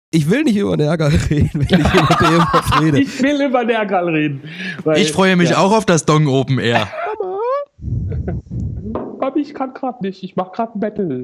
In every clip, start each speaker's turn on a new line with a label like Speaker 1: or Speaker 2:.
Speaker 1: Ich will nicht über Nergal reden, wenn ich über DMF rede.
Speaker 2: Ich will über Nergal reden.
Speaker 3: Weil, ich freue mich auch auf das Dong Open Air.
Speaker 2: Aber ich kann gerade nicht. Ich mache gerade ein Battle.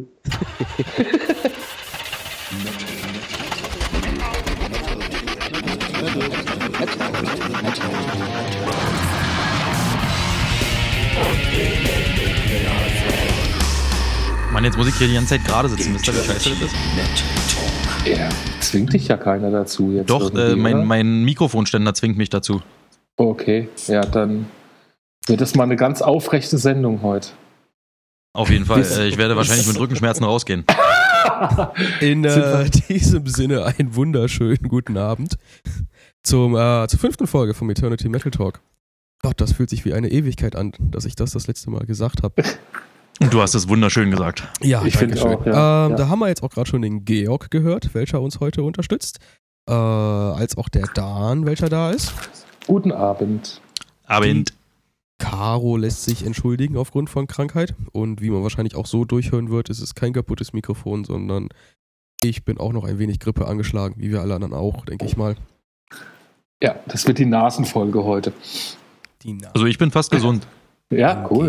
Speaker 3: Mann, jetzt muss ich hier die ganze Zeit gerade sitzen. Wisst ihr, wie scheiße das ist?
Speaker 2: Ja, zwingt dich ja keiner dazu. Jetzt
Speaker 3: doch, mein Mikrofonständer zwingt mich dazu.
Speaker 2: Okay, ja, dann wird das mal eine ganz aufrechte Sendung heute.
Speaker 3: Auf jeden Fall. Ich werde wahrscheinlich mit Rückenschmerzen rausgehen.
Speaker 1: In diesem Sinne einen wunderschönen guten Abend zur 5. Folge vom Eternity Metal Talk. Gott, das fühlt sich wie eine Ewigkeit an, dass ich das letzte Mal gesagt habe.
Speaker 3: Und du hast es wunderschön gesagt.
Speaker 1: Ja,
Speaker 2: ich finde auch. Ja.
Speaker 1: Da haben wir jetzt auch gerade schon den Georg gehört, welcher uns heute unterstützt. Als auch der Dan, welcher da ist.
Speaker 2: Guten Abend.
Speaker 3: Abend.
Speaker 1: Caro lässt sich entschuldigen aufgrund von Krankheit. Und wie man wahrscheinlich auch so durchhören wird, ist es kein kaputtes Mikrofon, sondern ich bin auch noch ein wenig Grippe angeschlagen, wie wir alle anderen auch, denke ich mal.
Speaker 2: Ja, das wird die Nasenfolge heute.
Speaker 3: Also ich bin fast gesund.
Speaker 2: Ja, cool.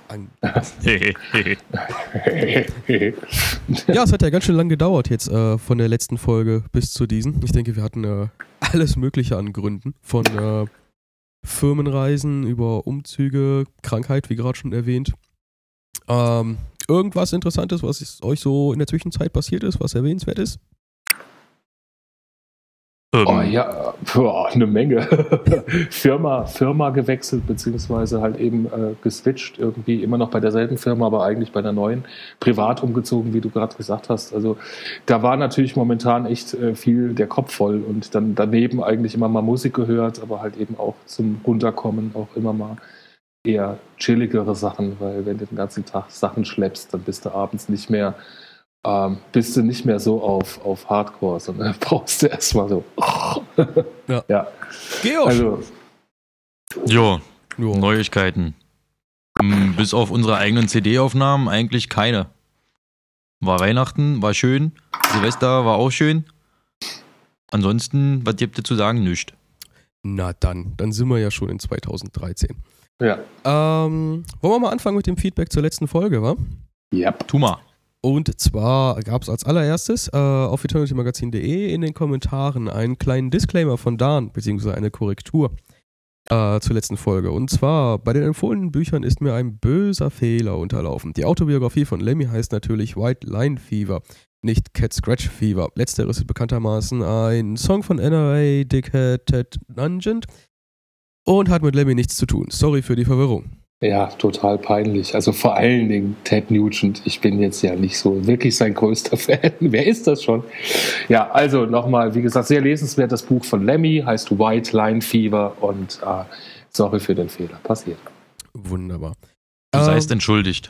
Speaker 1: Ja, es hat ja ganz schön lang gedauert jetzt von der letzten Folge bis zu diesen. Ich denke, wir hatten alles Mögliche an Gründen. Von Firmenreisen über Umzüge, Krankheit, wie gerade schon erwähnt. Irgendwas Interessantes, was euch so in der Zwischenzeit passiert ist, was erwähnenswert ist?
Speaker 2: Oh ja, eine Menge. Firma gewechselt, beziehungsweise halt eben geswitcht, irgendwie immer noch bei derselben Firma, aber eigentlich bei einer neuen, privat umgezogen, wie du gerade gesagt hast. Also da war natürlich momentan echt viel der Kopf voll und dann daneben eigentlich immer mal Musik gehört, aber halt eben auch zum Runterkommen auch immer mal eher chilligere Sachen, weil wenn du den ganzen Tag Sachen schleppst, dann bist du abends nicht mehr so auf Hardcore, sondern brauchst du erstmal so. Ja.
Speaker 1: Georg!
Speaker 2: Also,
Speaker 3: Jo, Neuigkeiten. Bis auf unsere eigenen CD-Aufnahmen eigentlich keine. War Weihnachten, war schön. Silvester war auch schön. Ansonsten, was gibt es zu sagen? Nichts.
Speaker 1: Na dann sind wir ja schon in 2013.
Speaker 2: Ja.
Speaker 1: Wollen wir mal anfangen mit dem Feedback zur letzten Folge, wa?
Speaker 2: Ja.
Speaker 3: Tu mal.
Speaker 1: Und zwar gab es als allererstes auf eternitymagazin.de in den Kommentaren einen kleinen Disclaimer von Dan, beziehungsweise eine Korrektur zur letzten Folge. Und zwar, bei den empfohlenen Büchern ist mir ein böser Fehler unterlaufen. Die Autobiografie von Lemmy heißt natürlich White Line Fever, nicht Cat Scratch Fever. Letzteres ist bekanntermaßen ein Song von NRA, Dickhead, Ted Nugent und hat mit Lemmy nichts zu tun. Sorry für die Verwirrung.
Speaker 2: Ja, total peinlich. Also vor allen Dingen Ted Nugent. Ich bin jetzt ja nicht so wirklich sein größter Fan. Wer ist das schon? Ja, also nochmal, wie gesagt, sehr lesenswert das Buch von Lemmy, heißt White Line Fever und sorry für den Fehler. Passiert.
Speaker 1: Wunderbar.
Speaker 3: Du seist entschuldigt.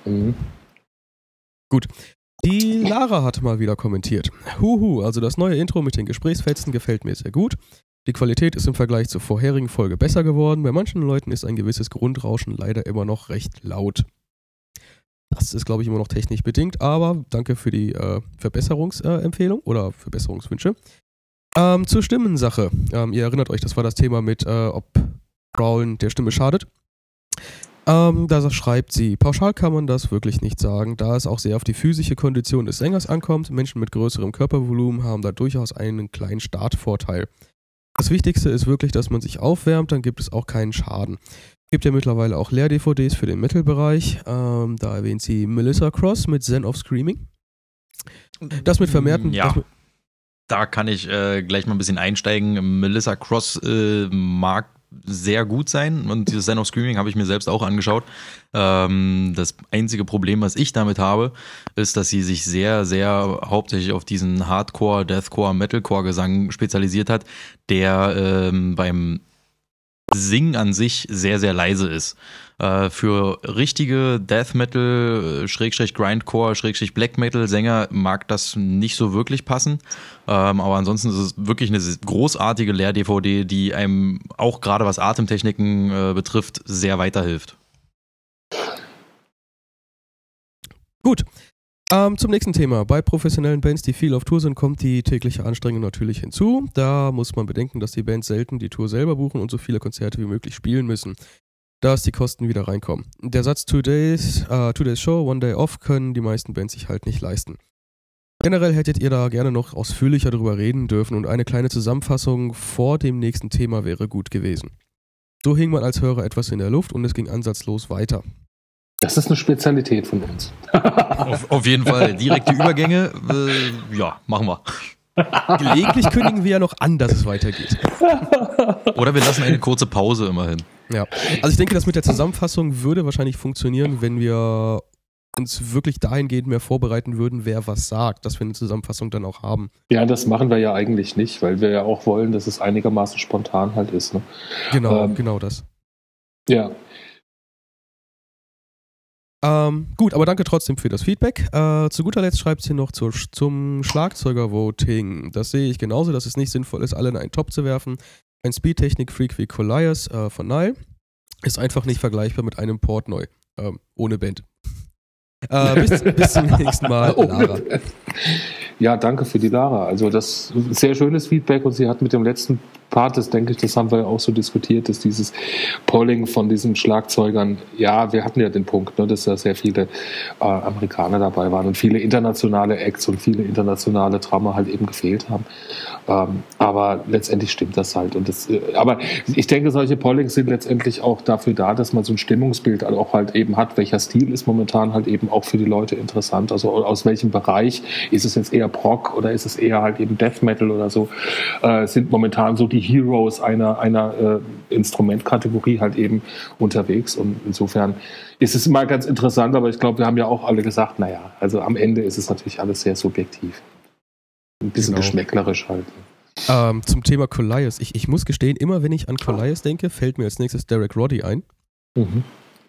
Speaker 1: Gut. Die Lara hat mal wieder kommentiert. Also das neue Intro mit den Gesprächsfetzen gefällt mir sehr gut. Die Qualität ist im Vergleich zur vorherigen Folge besser geworden. Bei manchen Leuten ist ein gewisses Grundrauschen leider immer noch recht laut. Das ist, glaube ich, immer noch technisch bedingt, aber danke für die Verbesserungsempfehlung oder Verbesserungswünsche. Zur Stimmensache. Ihr erinnert euch, das war das Thema mit, ob Growlen der Stimme schadet. Da schreibt sie, pauschal kann man das wirklich nicht sagen, da es auch sehr auf die physische Kondition des Sängers ankommt. Menschen mit größerem Körpervolumen haben da durchaus einen kleinen Startvorteil. Das Wichtigste ist wirklich, dass man sich aufwärmt, dann gibt es auch keinen Schaden. Es gibt ja mittlerweile auch Lehr-DVDs für den Metal-Bereich. Da erwähnt sie Melissa Cross mit Zen of Screaming. Das mit vermehrten...
Speaker 3: Ja, da kann ich gleich mal ein bisschen einsteigen. Melissa Cross mag sehr gut sein und dieses Zen of Screaming habe ich mir selbst auch angeschaut. Das einzige Problem, was ich damit habe, ist, dass sie sich sehr, sehr hauptsächlich auf diesen Hardcore, Deathcore, Metalcore-Gesang spezialisiert hat, der beim Singen an sich sehr, sehr leise ist. Für richtige Death Metal, Grindcore, Black Metal Sänger mag das nicht so wirklich passen. Aber ansonsten ist es wirklich eine großartige Lehr-DVD, die einem auch gerade was Atemtechniken betrifft, sehr weiterhilft.
Speaker 1: Gut. Zum nächsten Thema. Bei professionellen Bands, die viel auf Tour sind, kommt die tägliche Anstrengung natürlich hinzu. Da muss man bedenken, dass die Bands selten die Tour selber buchen und so viele Konzerte wie möglich spielen müssen, dass die Kosten wieder reinkommen. Der Satz 2 days Show, 1 day off können die meisten Bands sich halt nicht leisten. Generell hättet ihr da gerne noch ausführlicher darüber reden dürfen und eine kleine Zusammenfassung vor dem nächsten Thema wäre gut gewesen. So hing man als Hörer etwas in der Luft und es ging ansatzlos weiter.
Speaker 2: Das ist eine Spezialität von uns.
Speaker 3: Auf jeden Fall. Direkte Übergänge, ja, machen wir.
Speaker 1: Gelegentlich kündigen wir ja noch an, dass es weitergeht.
Speaker 3: Oder wir lassen eine kurze Pause immerhin.
Speaker 1: Ja, also ich denke, das mit der Zusammenfassung würde wahrscheinlich funktionieren, wenn wir uns wirklich dahingehend mehr vorbereiten würden, wer was sagt, dass wir eine Zusammenfassung dann auch haben.
Speaker 2: Ja, das machen wir ja eigentlich nicht, weil wir ja auch wollen, dass es einigermaßen spontan halt ist. Ne?
Speaker 1: Genau das.
Speaker 2: Ja.
Speaker 1: Gut, aber danke trotzdem für das Feedback. Zu guter Letzt schreibt sie noch zum Schlagzeuger-Voting. Das sehe ich genauso, dass es nicht sinnvoll ist, alle in einen Topf zu werfen. Ein Speedtechnik-Freak wie Colias von Nile ist einfach nicht vergleichbar mit einem Portnoy. Ohne Band. Bis zum nächsten Mal, Lara.
Speaker 2: Ja, danke für die Lara. Also das ist ein sehr schönes Feedback und sie hat mit dem letzten Part, das denke ich, das haben wir ja auch so diskutiert, dass dieses Polling von diesen Schlagzeugern, ja, wir hatten ja den Punkt, ne, dass da sehr viele Amerikaner dabei waren und viele internationale Acts und viele internationale Drummer halt eben gefehlt haben. Aber letztendlich stimmt das halt. Und aber ich denke, solche Pollings sind letztendlich auch dafür da, dass man so ein Stimmungsbild auch halt eben hat, welcher Stil ist momentan halt eben auch für die Leute interessant. Also aus welchem Bereich, ist es jetzt eher Prog oder ist es eher halt eben Death Metal oder so, sind momentan so die Heroes einer Instrumentkategorie halt eben unterwegs. Und insofern ist es immer ganz interessant, aber ich glaube, wir haben ja auch alle gesagt, naja, also am Ende ist es natürlich alles sehr subjektiv. Ein bisschen geschmäcklerisch halt.
Speaker 1: Zum Thema Colias. Ich muss gestehen, immer wenn ich an Colias denke, fällt mir als nächstes Derek Roddy ein. Mhm.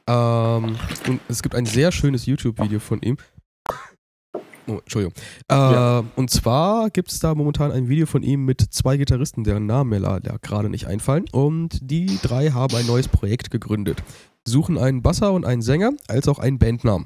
Speaker 1: Und es gibt ein sehr schönes YouTube-Video von ihm. Oh, Entschuldigung. Ja. Und zwar gibt es da momentan ein Video von ihm mit 2 Gitarristen, deren Namen mir gerade nicht einfallen. Und die 3 haben ein neues Projekt gegründet. Suchen einen Basser und einen Sänger, als auch einen Bandnamen.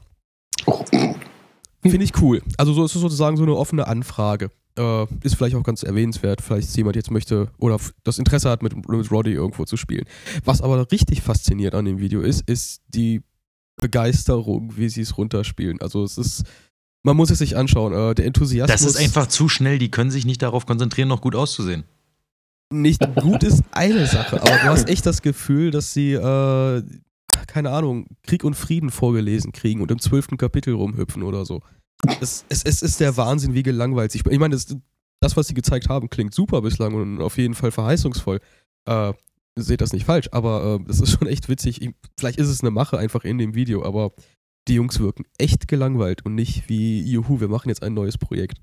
Speaker 1: Finde ich cool. Also so ist es sozusagen so eine offene Anfrage. Ist vielleicht auch ganz erwähnenswert, vielleicht jemand jetzt möchte oder das Interesse hat, mit Roddy irgendwo zu spielen. Was aber richtig fasziniert an dem Video ist die Begeisterung, wie sie es runterspielen. Also es ist, man muss es sich anschauen, der Enthusiasmus.
Speaker 3: Das ist einfach zu schnell, die können sich nicht darauf konzentrieren, noch gut auszusehen.
Speaker 1: Nicht gut ist eine Sache, aber du hast echt das Gefühl, dass sie, keine Ahnung, Krieg und Frieden vorgelesen kriegen und im 12. Kapitel rumhüpfen oder so. Es ist der Wahnsinn, wie gelangweilt sich. Ich meine, das, was sie gezeigt haben, klingt super bislang und auf jeden Fall verheißungsvoll. Seht das nicht falsch, aber das ist schon echt witzig. Vielleicht ist es eine Mache einfach in dem Video, aber die Jungs wirken echt gelangweilt und nicht wie, juhu, wir machen jetzt ein neues Projekt.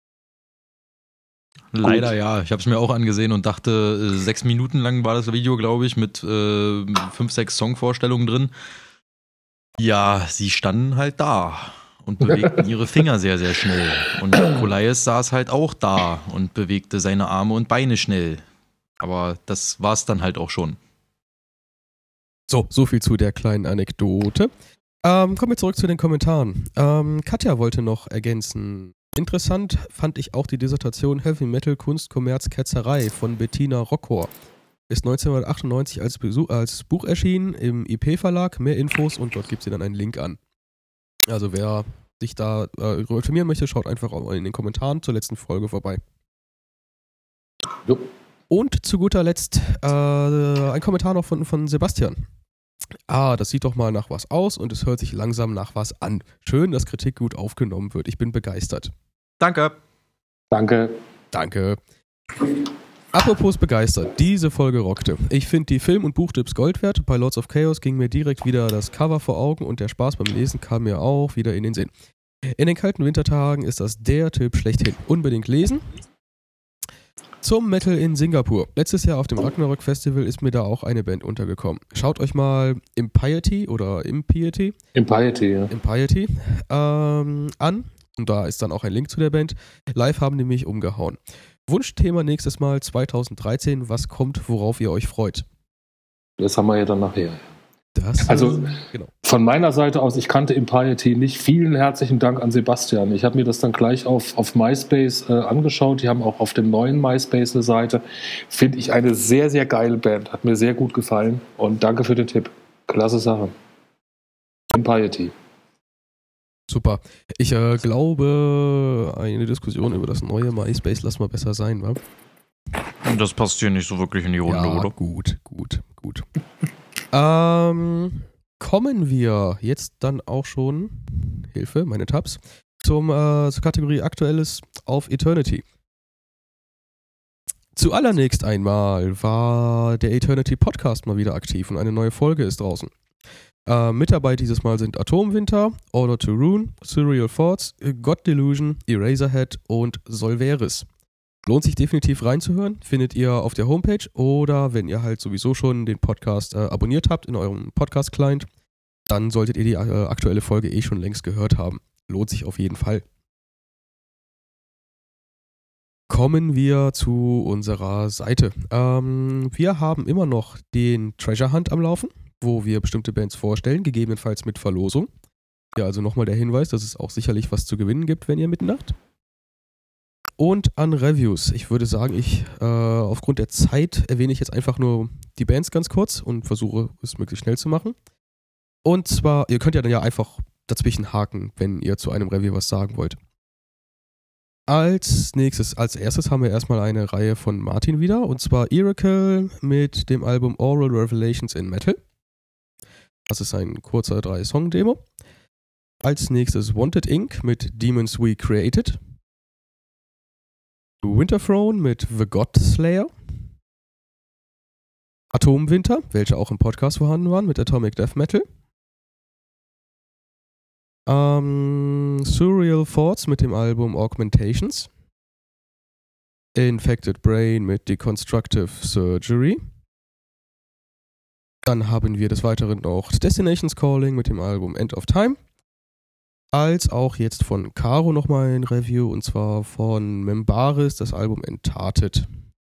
Speaker 3: Leider ja. Ich habe es mir auch angesehen und dachte, 6 Minuten lang war das Video, glaube ich, mit 5, 6 Songvorstellungen drin. Ja, sie standen halt da und bewegten ihre Finger sehr, sehr schnell. Und Colias saß halt auch da und bewegte seine Arme und Beine schnell. Aber das war's dann halt auch schon.
Speaker 1: So viel zu der kleinen Anekdote. Kommen wir zurück zu den Kommentaren. Katja wollte noch ergänzen. Interessant fand ich auch die Dissertation Heavy Metal Kunst, Kommerz, Ketzerei von Bettina Rockhor. Ist 1998 als Buch erschienen im IP-Verlag. Mehr Infos und dort gibt sie dann einen Link an. Also wer sich da informieren möchte, schaut einfach in den Kommentaren zur letzten Folge vorbei. Jo. Und zu guter Letzt ein Kommentar noch von Sebastian. Das sieht doch mal nach was aus und es hört sich langsam nach was an. Schön, dass Kritik gut aufgenommen wird. Ich bin begeistert.
Speaker 3: Danke.
Speaker 2: Danke.
Speaker 1: Apropos begeistert, diese Folge rockte. Ich finde die Film- und Buchtipps Gold wert. Bei Lords of Chaos ging mir direkt wieder das Cover vor Augen und der Spaß beim Lesen kam mir auch wieder in den Sinn. In den kalten Wintertagen ist das der Tipp schlechthin. Unbedingt lesen. Zum Metal in Singapur. Letztes Jahr auf dem Ragnarök Festival ist mir da auch eine Band untergekommen. Schaut euch mal Impiety an. Und da ist dann auch ein Link zu der Band. Live haben die mich umgehauen. Wunschthema nächstes Mal 2013. Was kommt, worauf ihr euch freut?
Speaker 2: Das haben wir ja dann nachher. Also von meiner Seite aus, ich kannte Impiety nicht. Vielen herzlichen Dank an Sebastian. Ich habe mir das dann gleich auf MySpace angeschaut. Die haben auch auf dem neuen MySpace eine Seite. Finde ich eine sehr, sehr geile Band. Hat mir sehr gut gefallen. Und danke für den Tipp. Klasse Sache. Impiety.
Speaker 1: Super. Ich glaube, eine Diskussion über das neue MySpace lass mal besser sein, wa?
Speaker 3: Das passt hier nicht so wirklich in die Runde,
Speaker 1: ja,
Speaker 3: oder?
Speaker 1: Gut. Kommen wir jetzt dann auch schon, Hilfe, meine Tabs, zur Kategorie Aktuelles auf Eternity. Zuallererst einmal war der Eternity Podcast mal wieder aktiv und eine neue Folge ist draußen. Mit dabei dieses Mal sind Atomwinter, Order to Rune, Surreal Thoughts, God Delusion, Eraserhead und Solveris. Lohnt sich definitiv reinzuhören, findet ihr auf der Homepage oder wenn ihr halt sowieso schon den Podcast abonniert habt in eurem Podcast-Client, dann solltet ihr die aktuelle Folge schon längst gehört haben. Lohnt sich auf jeden Fall. Kommen wir zu unserer Seite. Wir haben immer noch den Treasure Hunt am Laufen, wo wir bestimmte Bands vorstellen, gegebenenfalls mit Verlosung. Ja, also nochmal der Hinweis, dass es auch sicherlich was zu gewinnen gibt, wenn ihr mitmacht. Und an Reviews. Ich würde sagen, aufgrund der Zeit erwähne ich jetzt einfach nur die Bands ganz kurz und versuche es möglichst schnell zu machen. Und zwar, ihr könnt ja dann einfach dazwischen haken, wenn ihr zu einem Review was sagen wollt. Als erstes haben wir erstmal eine Reihe von Martin wieder, und zwar Oracle mit dem Album Oral Revelations in Metal. Das ist ein kurzer 3-Song-Demo. Als nächstes Wanted Inc. mit Demons We Created. Winterthrone mit The God Slayer. Atomwinter, welche auch im Podcast vorhanden waren, mit Atomic Death Metal. Surreal Thoughts mit dem Album Augmentations. Infected Brain mit Deconstructive Surgery. Dann haben wir des Weiteren noch Destinations Calling mit dem Album End of Time. Als auch jetzt von Caro nochmal ein Review, und zwar von Membaris, das Album Entarted.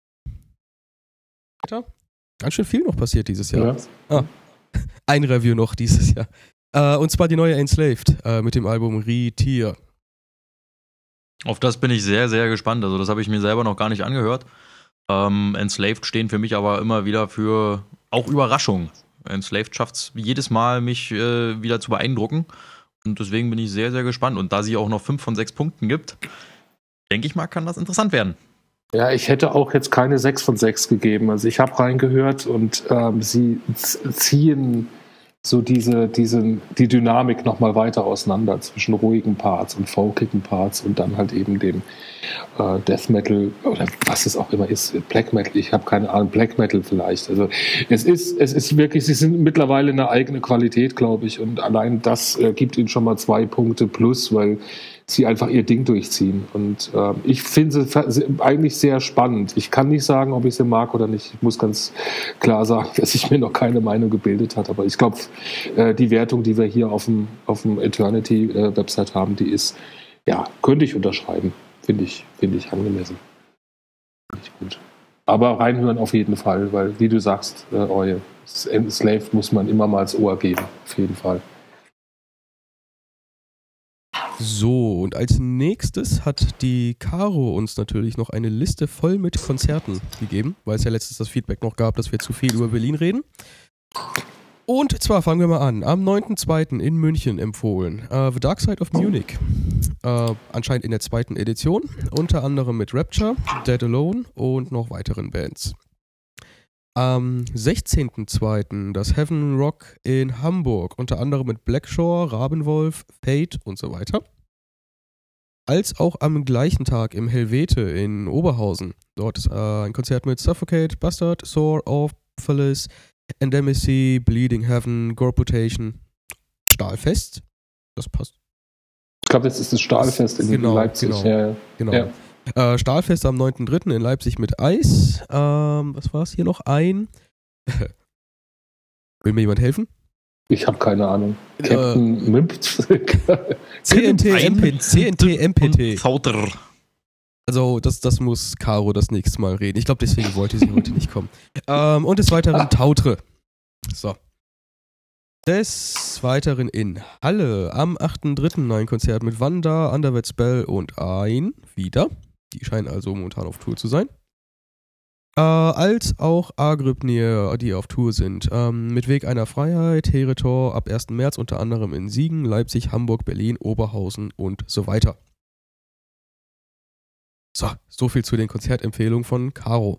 Speaker 1: Ganz schön viel noch passiert dieses Jahr. Ja. Ein Review noch dieses Jahr. Und zwar die neue Enslaved mit dem Album Re-Tier.
Speaker 3: Auf das bin ich sehr, sehr gespannt. Also das habe ich mir selber noch gar nicht angehört. Enslaved stehen für mich aber immer wieder für auch Überraschungen. Enslaved schafft es jedes Mal, mich wieder zu beeindrucken. Und deswegen bin ich sehr, sehr gespannt. Und da sie auch noch 5 von 6 Punkten gibt, denke ich mal, kann das interessant werden.
Speaker 2: Ja, ich hätte auch jetzt keine 6 von 6 gegeben. Also ich habe reingehört und sie ziehen so die Dynamik nochmal weiter auseinander zwischen ruhigen Parts und folkigen Parts und dann halt eben dem Death Metal oder was es auch immer ist, Black Metal, ich habe keine Ahnung, Black Metal vielleicht. Also es ist wirklich, sie sind mittlerweile eine eigene Qualität, glaube ich, und allein das gibt ihnen schon mal 2 Punkte plus, weil sie einfach ihr Ding durchziehen. Und ich finde sie eigentlich sehr spannend. Ich kann nicht sagen, ob ich sie mag oder nicht. Ich muss ganz klar sagen, dass ich mir noch keine Meinung gebildet habe. Aber ich glaube, die Wertung, die wir hier auf dem Eternity-Website haben, die ist, ja, könnte ich unterschreiben. Finde ich angemessen. Finde ich gut. Aber reinhören auf jeden Fall, weil, wie du sagst, Enslaved muss man immer mal als Ohr geben. Auf jeden Fall.
Speaker 1: So, und als nächstes hat die Caro uns natürlich noch eine Liste voll mit Konzerten gegeben, weil es ja letztens das Feedback noch gab, dass wir zu viel über Berlin reden. Und zwar fangen wir mal an. Am 9.2. in München empfohlen. The Dark Side of Munich. Anscheinend in der 2. Edition. Unter anderem mit Rapture, Dead Alone und noch weiteren Bands. Am 16.2. das Heaven Rock in Hamburg. Unter anderem mit Blackshore, Rabenwolf, Fate und so weiter. Als auch am gleichen Tag im Helvete in Oberhausen. Dort ist ein Konzert mit Suffocate, Bastard, Soar, Orpheus, Endemicy, Bleeding Heaven, Gorputation, Stahlfest. Das passt.
Speaker 2: Ich glaube, das ist das Stahlfest in Leipzig.
Speaker 1: Genau.
Speaker 2: Ja.
Speaker 1: Stahlfest am 9.3. in Leipzig mit Eis. Was war es hier noch? Will mir jemand helfen?
Speaker 2: Ich habe keine Ahnung. Captain Mimp.
Speaker 1: CNT MPT.
Speaker 3: Zauter.
Speaker 1: Also das muss Caro das nächste Mal reden. Ich glaube, deswegen wollte sie heute nicht kommen. Und des Weiteren Tautre. So. Des Weiteren in Halle am 8.3. ein Konzert mit Wanda, Underwet Spell und Ain wieder. Die scheinen also momentan auf Tour zu sein. Als auch Agrypnir, die auf Tour sind. Mit Weg einer Freiheit, Heritor ab 1. März unter anderem in Siegen, Leipzig, Hamburg, Berlin, Oberhausen und so weiter. So viel zu den Konzertempfehlungen von Caro.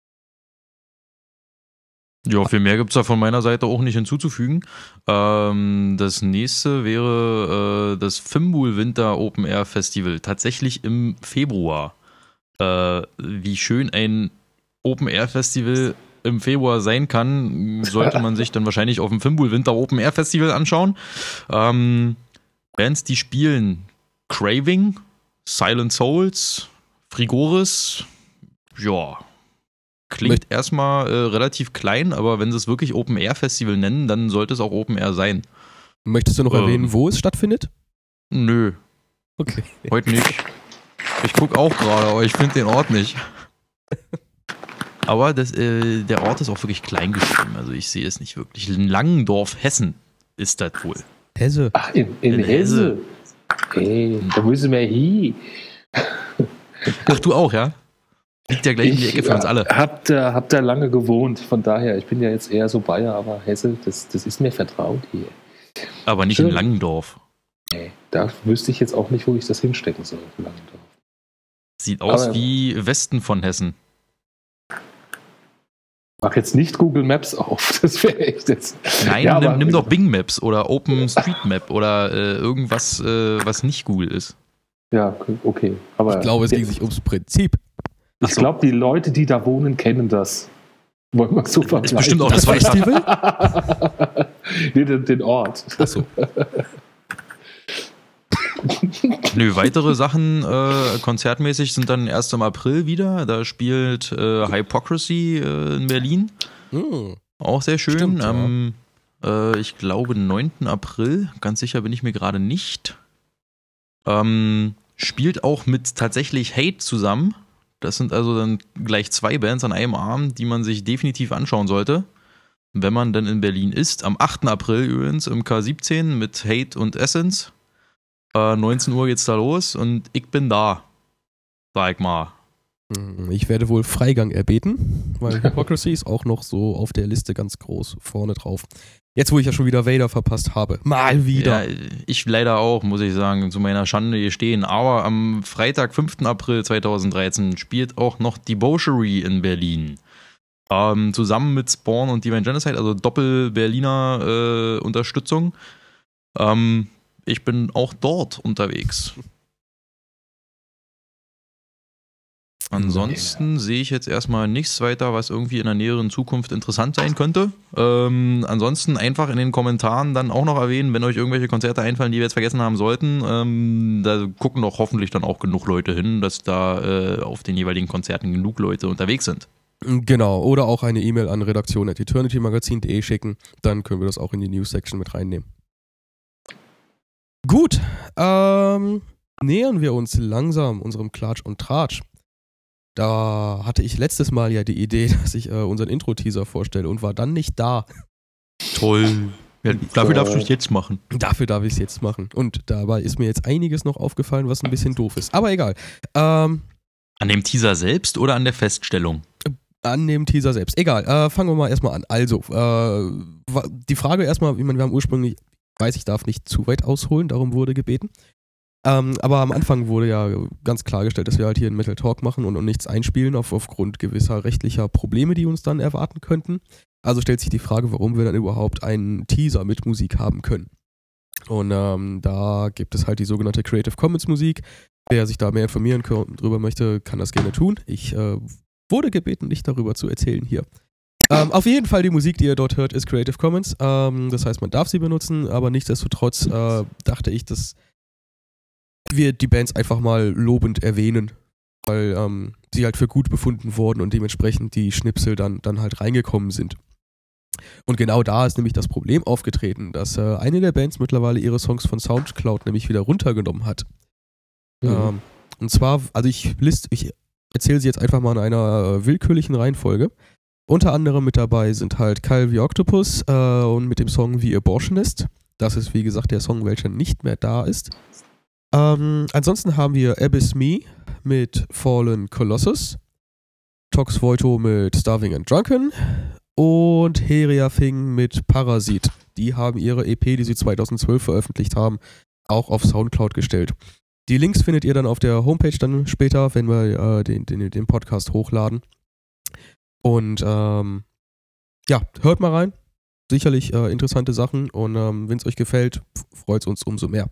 Speaker 3: Ja, viel mehr gibt es da von meiner Seite auch nicht hinzuzufügen. Das nächste wäre das Fimbul Winter Open Air Festival. Tatsächlich im Februar. Wie schön ein Open Air Festival im Februar sein kann, sollte man sich dann wahrscheinlich auf dem Fimbul Winter Open Air Festival anschauen. Bands, die spielen: Craving, Silent Souls, Frigoris. Ja, klingt erstmal relativ klein, aber wenn sie es wirklich Open Air Festival nennen, dann sollte es auch Open Air sein.
Speaker 1: Möchtest du noch erwähnen, wo es stattfindet?
Speaker 3: Nö.
Speaker 1: Okay.
Speaker 3: Heute nicht. Ich gucke auch gerade, aber ich finde den Ort nicht. Aber der Ort ist auch wirklich klein geschrieben, also ich sehe es nicht wirklich. Langendorf, Hessen ist das wohl.
Speaker 1: Hesse.
Speaker 2: Ach, in Hesse. Hey, da müssen wir hin.
Speaker 3: Ach, du auch, ja? Liegt ja gleich in die Ecke für uns alle.
Speaker 2: Hab da lange gewohnt, von daher, ich bin ja jetzt eher so Bayer, aber Hesse, das ist mir vertraut hier.
Speaker 3: Aber nicht in Langendorf.
Speaker 2: Nee, da wüsste ich jetzt auch nicht, wo ich das hinstecken soll, Langendorf.
Speaker 3: Sieht aus wie Westen von Hessen.
Speaker 2: Mach jetzt nicht Google Maps auf, das wäre echt jetzt...
Speaker 3: Nein, ja, nimm doch Bing Maps oder Open Street Map oder irgendwas, was nicht Google ist.
Speaker 2: Ja, okay. Aber
Speaker 1: ich glaube, es ging sich ums Prinzip.
Speaker 2: Ich glaube, die Leute, die da wohnen, kennen das. Wollen wir so vergleichen.
Speaker 3: Ist bestimmt auch das
Speaker 1: Festival?
Speaker 2: Nee, den Ort.
Speaker 1: Achso.
Speaker 3: Nö, weitere Sachen konzertmäßig sind dann erst im April wieder. Da spielt Hypocrisy in Berlin. Auch sehr schön.
Speaker 1: Stimmt,
Speaker 3: am, ich glaube, 9. April. Ganz sicher bin ich mir gerade nicht. Spielt auch mit tatsächlich Hate zusammen. Das sind also dann gleich 2 Bands an einem Abend, die man sich definitiv anschauen sollte, wenn man dann in Berlin ist. Am 8. April übrigens im K17 mit Hate und Essence. 19 Uhr geht's da los und ich bin da. Sag mal.
Speaker 1: Ich werde wohl Freigang erbeten, weil Hypocrisy ist auch noch so auf der Liste ganz groß vorne drauf. Jetzt, wo ich ja schon wieder Vader verpasst habe. Mal wieder.
Speaker 3: Ja, ich leider auch, muss ich sagen, zu meiner Schande gestehen. Aber am Freitag, 5. April 2013 spielt auch noch Debauchery in Berlin. Zusammen mit Spawn und Divine Genocide, also Doppel-Berliner Unterstützung. Ich bin auch dort unterwegs. Ansonsten sehe ich jetzt erstmal nichts weiter, was irgendwie in der näheren Zukunft interessant sein könnte. Ansonsten einfach in den Kommentaren dann auch noch erwähnen, wenn euch irgendwelche Konzerte einfallen, die wir jetzt vergessen haben sollten. Da gucken doch hoffentlich dann auch genug Leute hin, dass da auf den jeweiligen Konzerten genug Leute unterwegs sind.
Speaker 1: Genau, oder auch eine E-Mail an redaktion@eternitymagazin.de schicken, dann können wir das auch in die News-Section mit reinnehmen. Gut, nähern wir uns langsam unserem Klatsch und Tratsch. Da hatte ich letztes Mal ja die Idee, dass ich unseren Intro-Teaser vorstelle und war dann nicht da.
Speaker 3: Toll. Ja, dafür darfst du es jetzt machen.
Speaker 1: Dafür darf ich es jetzt machen. Und dabei ist mir jetzt einiges noch aufgefallen, was ein bisschen doof ist. Aber egal.
Speaker 3: An dem Teaser selbst oder an der Feststellung?
Speaker 1: An dem Teaser selbst. Egal, fangen wir mal erstmal an. Also, die Frage erstmal, wir haben ursprünglich, ich darf nicht zu weit ausholen, darum wurde gebeten. Aber am Anfang wurde ja ganz klargestellt, dass wir halt hier einen Metal Talk machen und nichts einspielen aufgrund gewisser rechtlicher Probleme, die uns dann erwarten könnten. Also stellt sich die Frage, warum wir dann überhaupt einen Teaser mit Musik haben können. Und da gibt es halt die sogenannte Creative Commons Musik. Wer sich da mehr informieren drüber möchte, kann das gerne tun. Ich wurde gebeten, nicht darüber zu erzählen hier. Auf jeden Fall die Musik, die ihr dort hört, ist Creative Commons. Das heißt, man darf sie benutzen, aber nichtsdestotrotz dachte ich, dass wir die Bands einfach mal lobend erwähnen, weil sie halt für gut befunden wurden und dementsprechend die Schnipsel dann halt reingekommen sind. Und genau da ist nämlich das Problem aufgetreten, dass eine der Bands mittlerweile ihre Songs von Soundcloud nämlich wieder runtergenommen hat. Und zwar, also ich erzähle sie jetzt einfach mal in einer willkürlichen Reihenfolge. Unter anderem mit dabei sind halt Kyle the Octopus und mit dem Song The Abortionist. Das ist, wie gesagt, der Song, welcher nicht mehr da ist. Ansonsten haben wir Abyss Me mit Fallen Colossus, Tox Voito mit Starving and Drunken und Heria Thing mit Parasit. Die haben ihre EP, die sie 2012 veröffentlicht haben, auch auf Soundcloud gestellt. Die Links findet ihr dann auf der Homepage dann später, wenn wir den Podcast hochladen. Und hört mal rein. Sicherlich interessante Sachen und wenn es euch gefällt, freut es uns umso mehr.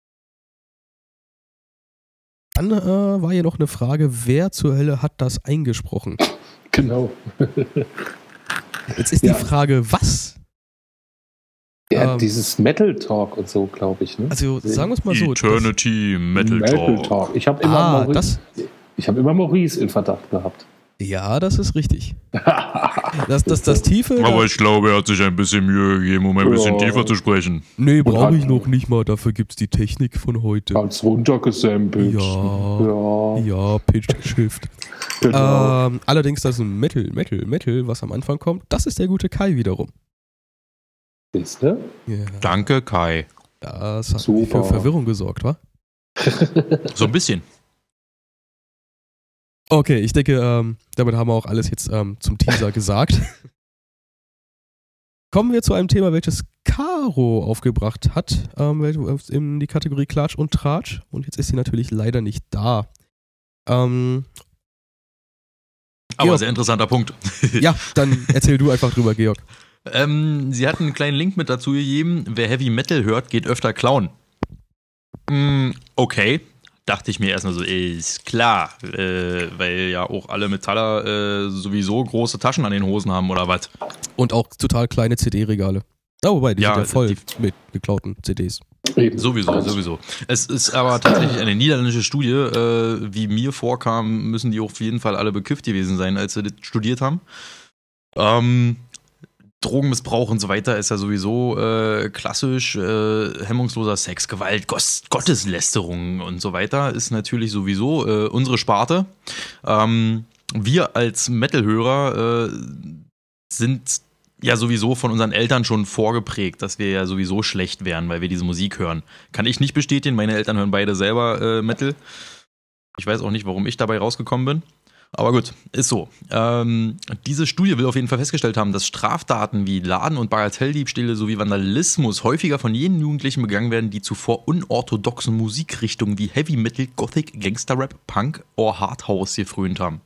Speaker 1: Dann war hier noch eine Frage, wer zur Hölle hat das eingesprochen?
Speaker 2: Genau.
Speaker 1: Jetzt ist die Frage, was?
Speaker 2: Ja, dieses Metal Talk und so, glaube ich. Ne?
Speaker 1: Also sagen wir es mal so.
Speaker 3: Eternity Metal Talk.
Speaker 2: Ich habe immer Maurice in Verdacht gehabt.
Speaker 1: Ja, das ist richtig. Das Tiefe...
Speaker 3: Aber ich glaube, er hat sich ein bisschen Mühe gegeben, um ein bisschen tiefer zu sprechen.
Speaker 1: Nee, brauche ich noch nicht mal. Dafür gibt es die Technik von heute.
Speaker 2: Ganz runtergesampelt.
Speaker 1: Ja, Pitch Shift.
Speaker 2: Genau.
Speaker 1: Allerdings, das ist ein Metal, was am Anfang kommt. Das ist der gute Kai wiederum.
Speaker 2: Ist der?
Speaker 1: Yeah.
Speaker 3: Danke, Kai.
Speaker 1: Das hat für Verwirrung gesorgt, wa?
Speaker 3: So ein bisschen.
Speaker 1: Okay, ich denke, damit haben wir auch alles jetzt zum Teaser gesagt. Kommen wir zu einem Thema, welches Caro aufgebracht hat, in die Kategorie Klatsch und Tratsch. Und jetzt ist sie natürlich leider nicht da.
Speaker 3: Aber
Speaker 1: Georg,
Speaker 3: sehr interessanter Punkt.
Speaker 1: Ja, dann erzähl du einfach drüber, Georg.
Speaker 3: Sie hat einen kleinen Link mit dazu gegeben. Wer Heavy Metal hört, geht öfter klauen. Okay. Dachte ich mir erstmal so, ist klar, weil ja auch alle Metaller sowieso große Taschen an den Hosen haben oder was.
Speaker 1: Und auch total kleine CD-Regale. Wobei, die sind ja voll mit geklauten CDs.
Speaker 3: Sowieso. Es ist aber tatsächlich eine niederländische Studie, wie mir vorkam, müssen die auf jeden Fall alle bekifft gewesen sein, als sie das studiert haben. Drogenmissbrauch und so weiter ist ja sowieso klassisch, hemmungsloser Sex, Gewalt, Gotteslästerung und so weiter ist natürlich sowieso unsere Sparte. Wir als Metal-Hörer sind ja sowieso von unseren Eltern schon vorgeprägt, dass wir ja sowieso schlecht wären, weil wir diese Musik hören. Kann ich nicht bestätigen, meine Eltern hören beide selber Metal. Ich weiß auch nicht, warum ich dabei rausgekommen bin. Aber gut, ist so. Diese Studie will auf jeden Fall festgestellt haben, dass Straftaten wie Laden- und Bagatelldiebstähle sowie Vandalismus häufiger von jenen Jugendlichen begangen werden, die zuvor unorthodoxen Musikrichtungen wie Heavy Metal, Gothic, Gangsterrap, Punk oder Hardhouse gefrönt haben.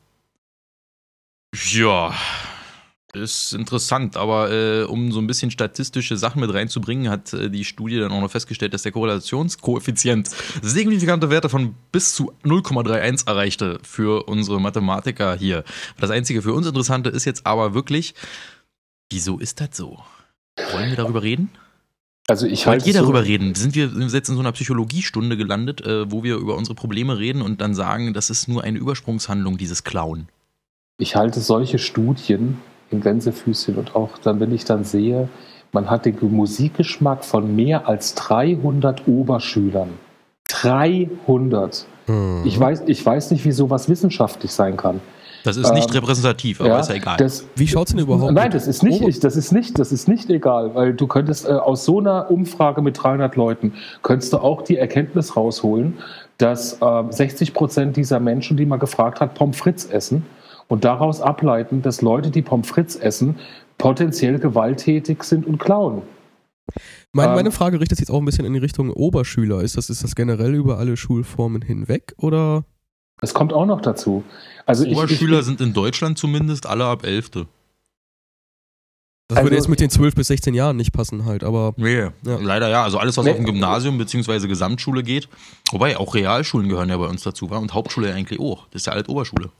Speaker 3: Ja, ist interessant, aber um so ein bisschen statistische Sachen mit reinzubringen, hat die Studie dann auch noch festgestellt, dass der Korrelationskoeffizient signifikante Werte von bis zu 0,31 erreichte für unsere Mathematiker hier. Das einzige für uns Interessante ist jetzt aber wirklich, wieso ist das so? Wollen wir darüber reden?
Speaker 2: Also
Speaker 3: Wollt ihr darüber reden? Sind wir jetzt in so einer Psychologiestunde gelandet, wo wir über unsere Probleme reden und dann sagen, das ist nur eine Übersprungshandlung, dieses Klauen?
Speaker 2: Ich halte solche Studien in Gänsefüßchen und auch dann, wenn ich dann sehe, man hat den Musikgeschmack von mehr als 300 Oberschülern. 300. Ich weiß nicht, wie sowas wissenschaftlich sein kann.
Speaker 3: Das ist nicht repräsentativ, aber ist ja egal.
Speaker 1: Wie schaut's denn überhaupt?
Speaker 2: Nein, das ist nicht egal, weil du könntest aus so einer Umfrage mit 300 Leuten, könntest du auch die Erkenntnis rausholen, dass 60% dieser Menschen, die man gefragt hat, Pommes frites essen. Und daraus ableiten, dass Leute, die Pommes frites essen, potenziell gewalttätig sind und klauen.
Speaker 1: Meine Frage richtet sich jetzt auch ein bisschen in die Richtung Oberschüler. Ist das generell über alle Schulformen hinweg, oder?
Speaker 2: Das kommt auch noch dazu. Also
Speaker 3: Oberschüler sind in Deutschland zumindest alle ab 11.
Speaker 1: Das würde jetzt mit den 12 bis 16 Jahren nicht passen halt, aber...
Speaker 3: Nee, ja. Leider ja. Also alles, was auf dem Gymnasium bzw. Gesamtschule geht. Wobei, auch Realschulen gehören ja bei uns dazu, und Hauptschule eigentlich auch. Das ist ja alt Oberschule.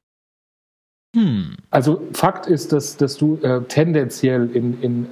Speaker 2: Also Fakt ist, dass du tendenziell in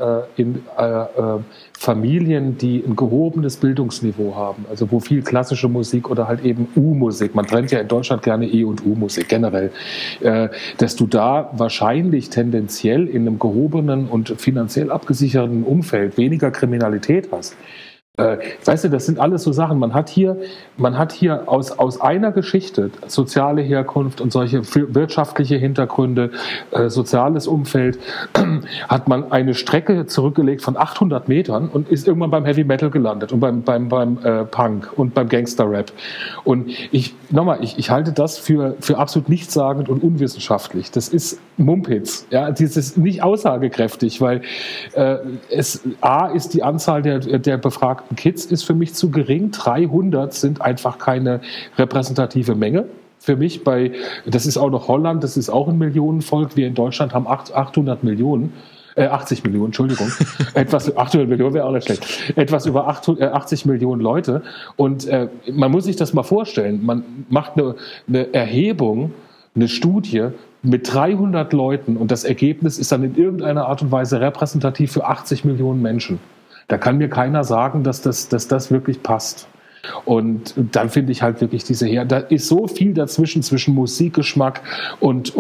Speaker 2: Familien, die ein gehobenes Bildungsniveau haben, also wo viel klassische Musik oder halt eben U-Musik, man trennt ja in Deutschland gerne E- und U-Musik generell, dass du da wahrscheinlich tendenziell in einem gehobenen und finanziell abgesicherten Umfeld weniger Kriminalität hast. Weißt du, das sind alles so Sachen. Man hat hier aus einer Geschichte, soziale Herkunft und solche wirtschaftliche Hintergründe, soziales Umfeld, hat man eine Strecke zurückgelegt von 800 Metern und ist irgendwann beim Heavy Metal gelandet und beim Punk und beim Gangster-Rap. Und ich halte das für absolut nichtssagend und unwissenschaftlich. Das ist Mumpitz. Ja, das ist nicht aussagekräftig, weil ist die Anzahl der befragten Kids ist für mich zu gering. 300 sind einfach keine repräsentative Menge. Für mich das ist auch noch Holland, das ist auch ein Millionenvolk. Wir in Deutschland haben 80 Millionen, Entschuldigung. 800 Millionen wäre auch nicht schlecht. Etwas über 80 Millionen Leute. Und man muss sich das mal vorstellen. Man macht eine Erhebung, eine Studie mit 300 Leuten und das Ergebnis ist dann in irgendeiner Art und Weise repräsentativ für 80 Millionen Menschen. Da kann mir keiner sagen, dass das wirklich passt. Und dann finde ich halt wirklich da ist so viel dazwischen, zwischen Musikgeschmack und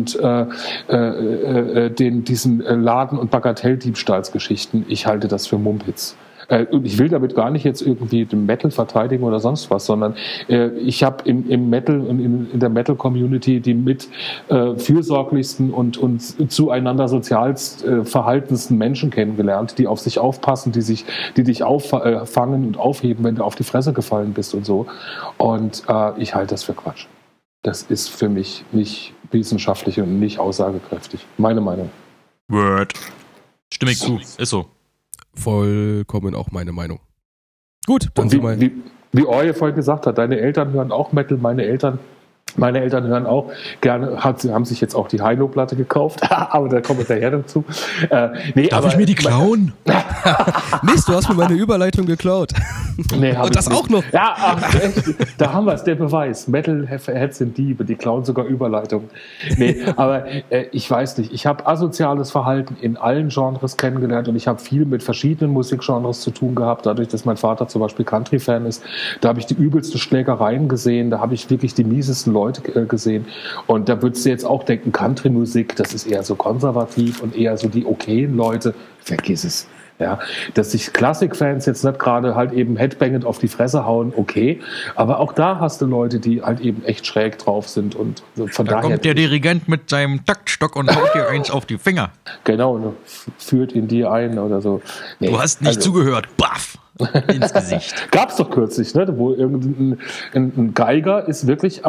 Speaker 2: diesen Laden- und Bagatelldiebstahlsgeschichten. Ich halte das für Mumpitz. Und ich will damit gar nicht jetzt irgendwie den Metal verteidigen oder sonst was, sondern ich habe im Metal und in der Metal-Community die mit fürsorglichsten und zueinander sozialst verhaltensten Menschen kennengelernt, die auf sich aufpassen, die dich auffangen und aufheben, wenn du auf die Fresse gefallen bist und so. Und ich halte das für Quatsch. Das ist für mich nicht wissenschaftlich und nicht aussagekräftig. Meine Meinung.
Speaker 3: Word. Stimme ich zu. Ist so.
Speaker 1: Vollkommen auch meine Meinung. Gut, dann
Speaker 2: und wie Orje vorhin gesagt hat, deine Eltern hören auch Metal, meine Eltern hören auch gerne, haben sich jetzt auch die Heino-Platte gekauft, aber da kommen wir daher dazu.
Speaker 3: Darf ich mir die klauen?
Speaker 1: Mist, du hast mir meine Überleitung geklaut.
Speaker 2: Nee,
Speaker 1: und das auch noch.
Speaker 2: Ja, da haben wir es, der Beweis. Metalheads sind Diebe, die klauen sogar Überleitungen. Nee, aber ich weiß nicht, ich habe asoziales Verhalten in allen Genres kennengelernt und ich habe viel mit verschiedenen Musikgenres zu tun gehabt, dadurch, dass mein Vater zum Beispiel Country-Fan ist. Da habe ich die übelste Schlägereien gesehen, da habe ich wirklich die miesesten Leute gesehen. Und da würdest du jetzt auch denken, Country-Musik, das ist eher so konservativ und eher so die okayen Leute. Vergiss es. Ja, dass sich Klassikfans jetzt nicht gerade halt eben headbangend auf die Fresse hauen, okay. Aber auch da hast du Leute, die halt eben echt schräg drauf sind und von daher.
Speaker 3: Da kommt der Dirigent mit seinem Taktstock und haut dir eins auf die Finger.
Speaker 2: Genau, führt in die ein oder so.
Speaker 3: Nee, du hast nicht zugehört. Baff! Ins Gesicht.
Speaker 2: Gab's doch kürzlich, ne? Wo ein Geiger ist wirklich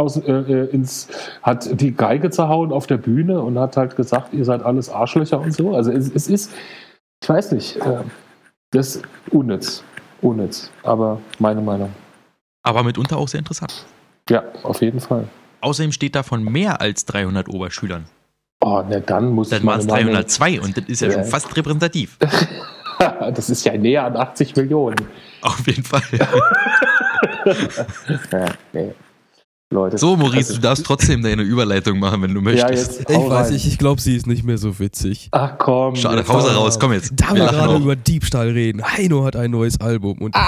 Speaker 2: hat die Geige zerhauen auf der Bühne und hat halt gesagt, ihr seid alles Arschlöcher und so. Also es ist, ich weiß nicht, das ist unnütz, aber meine Meinung.
Speaker 3: Aber mitunter auch sehr interessant.
Speaker 2: Ja, auf jeden Fall.
Speaker 3: Außerdem steht da von mehr als 300 Oberschülern.
Speaker 2: Oh, ne, dann muss
Speaker 3: Dann waren es 302 und das ist ja schon fast repräsentativ.
Speaker 2: Das ist ja näher an 80 Millionen.
Speaker 3: Auf jeden Fall.
Speaker 2: Ja, nee. Leute.
Speaker 3: So, Maurice, du darfst trotzdem deine Überleitung machen, wenn du möchtest.
Speaker 1: Ja, ich weiß nicht, ich glaube, sie ist nicht mehr so witzig.
Speaker 2: Ach komm.
Speaker 3: Schade, Pause raus, komm jetzt.
Speaker 1: Da wir gerade über Diebstahl reden. Heino hat ein neues Album. Und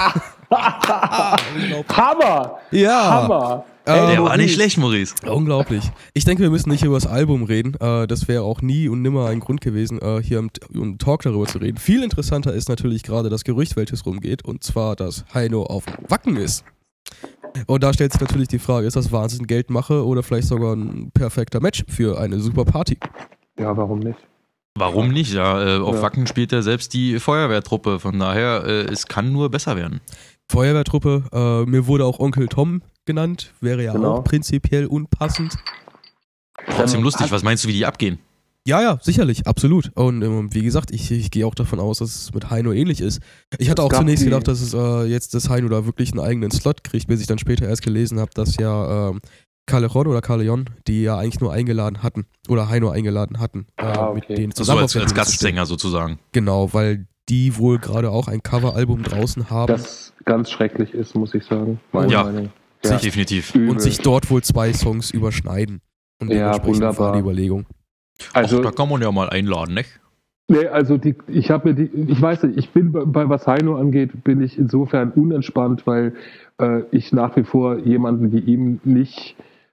Speaker 2: Hammer!
Speaker 1: Ja.
Speaker 2: Hammer!
Speaker 3: Der war nicht schlecht, Maurice.
Speaker 1: Unglaublich. Ich denke, wir müssen nicht über das Album reden. Das wäre auch nie und nimmer ein Grund gewesen, hier im Talk darüber zu reden. Viel interessanter ist natürlich gerade das Gerücht, welches rumgeht. Und zwar, dass Heino auf Wacken ist. Und da stellt sich natürlich die Frage, ist das Wahnsinn, Geldmache oder vielleicht sogar ein perfekter Match für eine super Party?
Speaker 2: Ja, warum nicht?
Speaker 3: Warum nicht? Ja, auf Wacken spielt ja selbst die Feuerwehrtruppe. Von daher, es kann nur besser werden.
Speaker 1: Feuerwehrtruppe, mir wurde auch Onkel Tom genannt, wäre ja auch prinzipiell unpassend.
Speaker 3: Trotzdem lustig, was meinst du, wie die abgehen?
Speaker 1: Ja, sicherlich, absolut. Und wie gesagt, ich gehe auch davon aus, dass es mit Heino ähnlich ist. Ich hatte auch zunächst gedacht, dass es jetzt das Heino da wirklich einen eigenen Slot kriegt, bis ich dann später erst gelesen habe, dass ja Callejon oder Callejon, die ja eigentlich nur eingeladen hatten, oder Heino eingeladen hatten, mit denen zusammen
Speaker 3: also als Gastsänger sozusagen.
Speaker 1: Genau, weil die wohl gerade auch ein Coveralbum draußen haben.
Speaker 2: Das ganz schrecklich ist, muss ich sagen. Meine Meinung.
Speaker 3: Ja, definitiv.
Speaker 1: Und sich dort wohl 2 Songs überschneiden. Und dementsprechend war die Überlegung.
Speaker 3: Also, da kann man ja mal einladen, nicht?
Speaker 2: Nee, also ich weiß nicht, ich bin bei was Heino angeht, bin ich insofern unentspannt, weil ich nach wie vor jemanden wie ihm nicht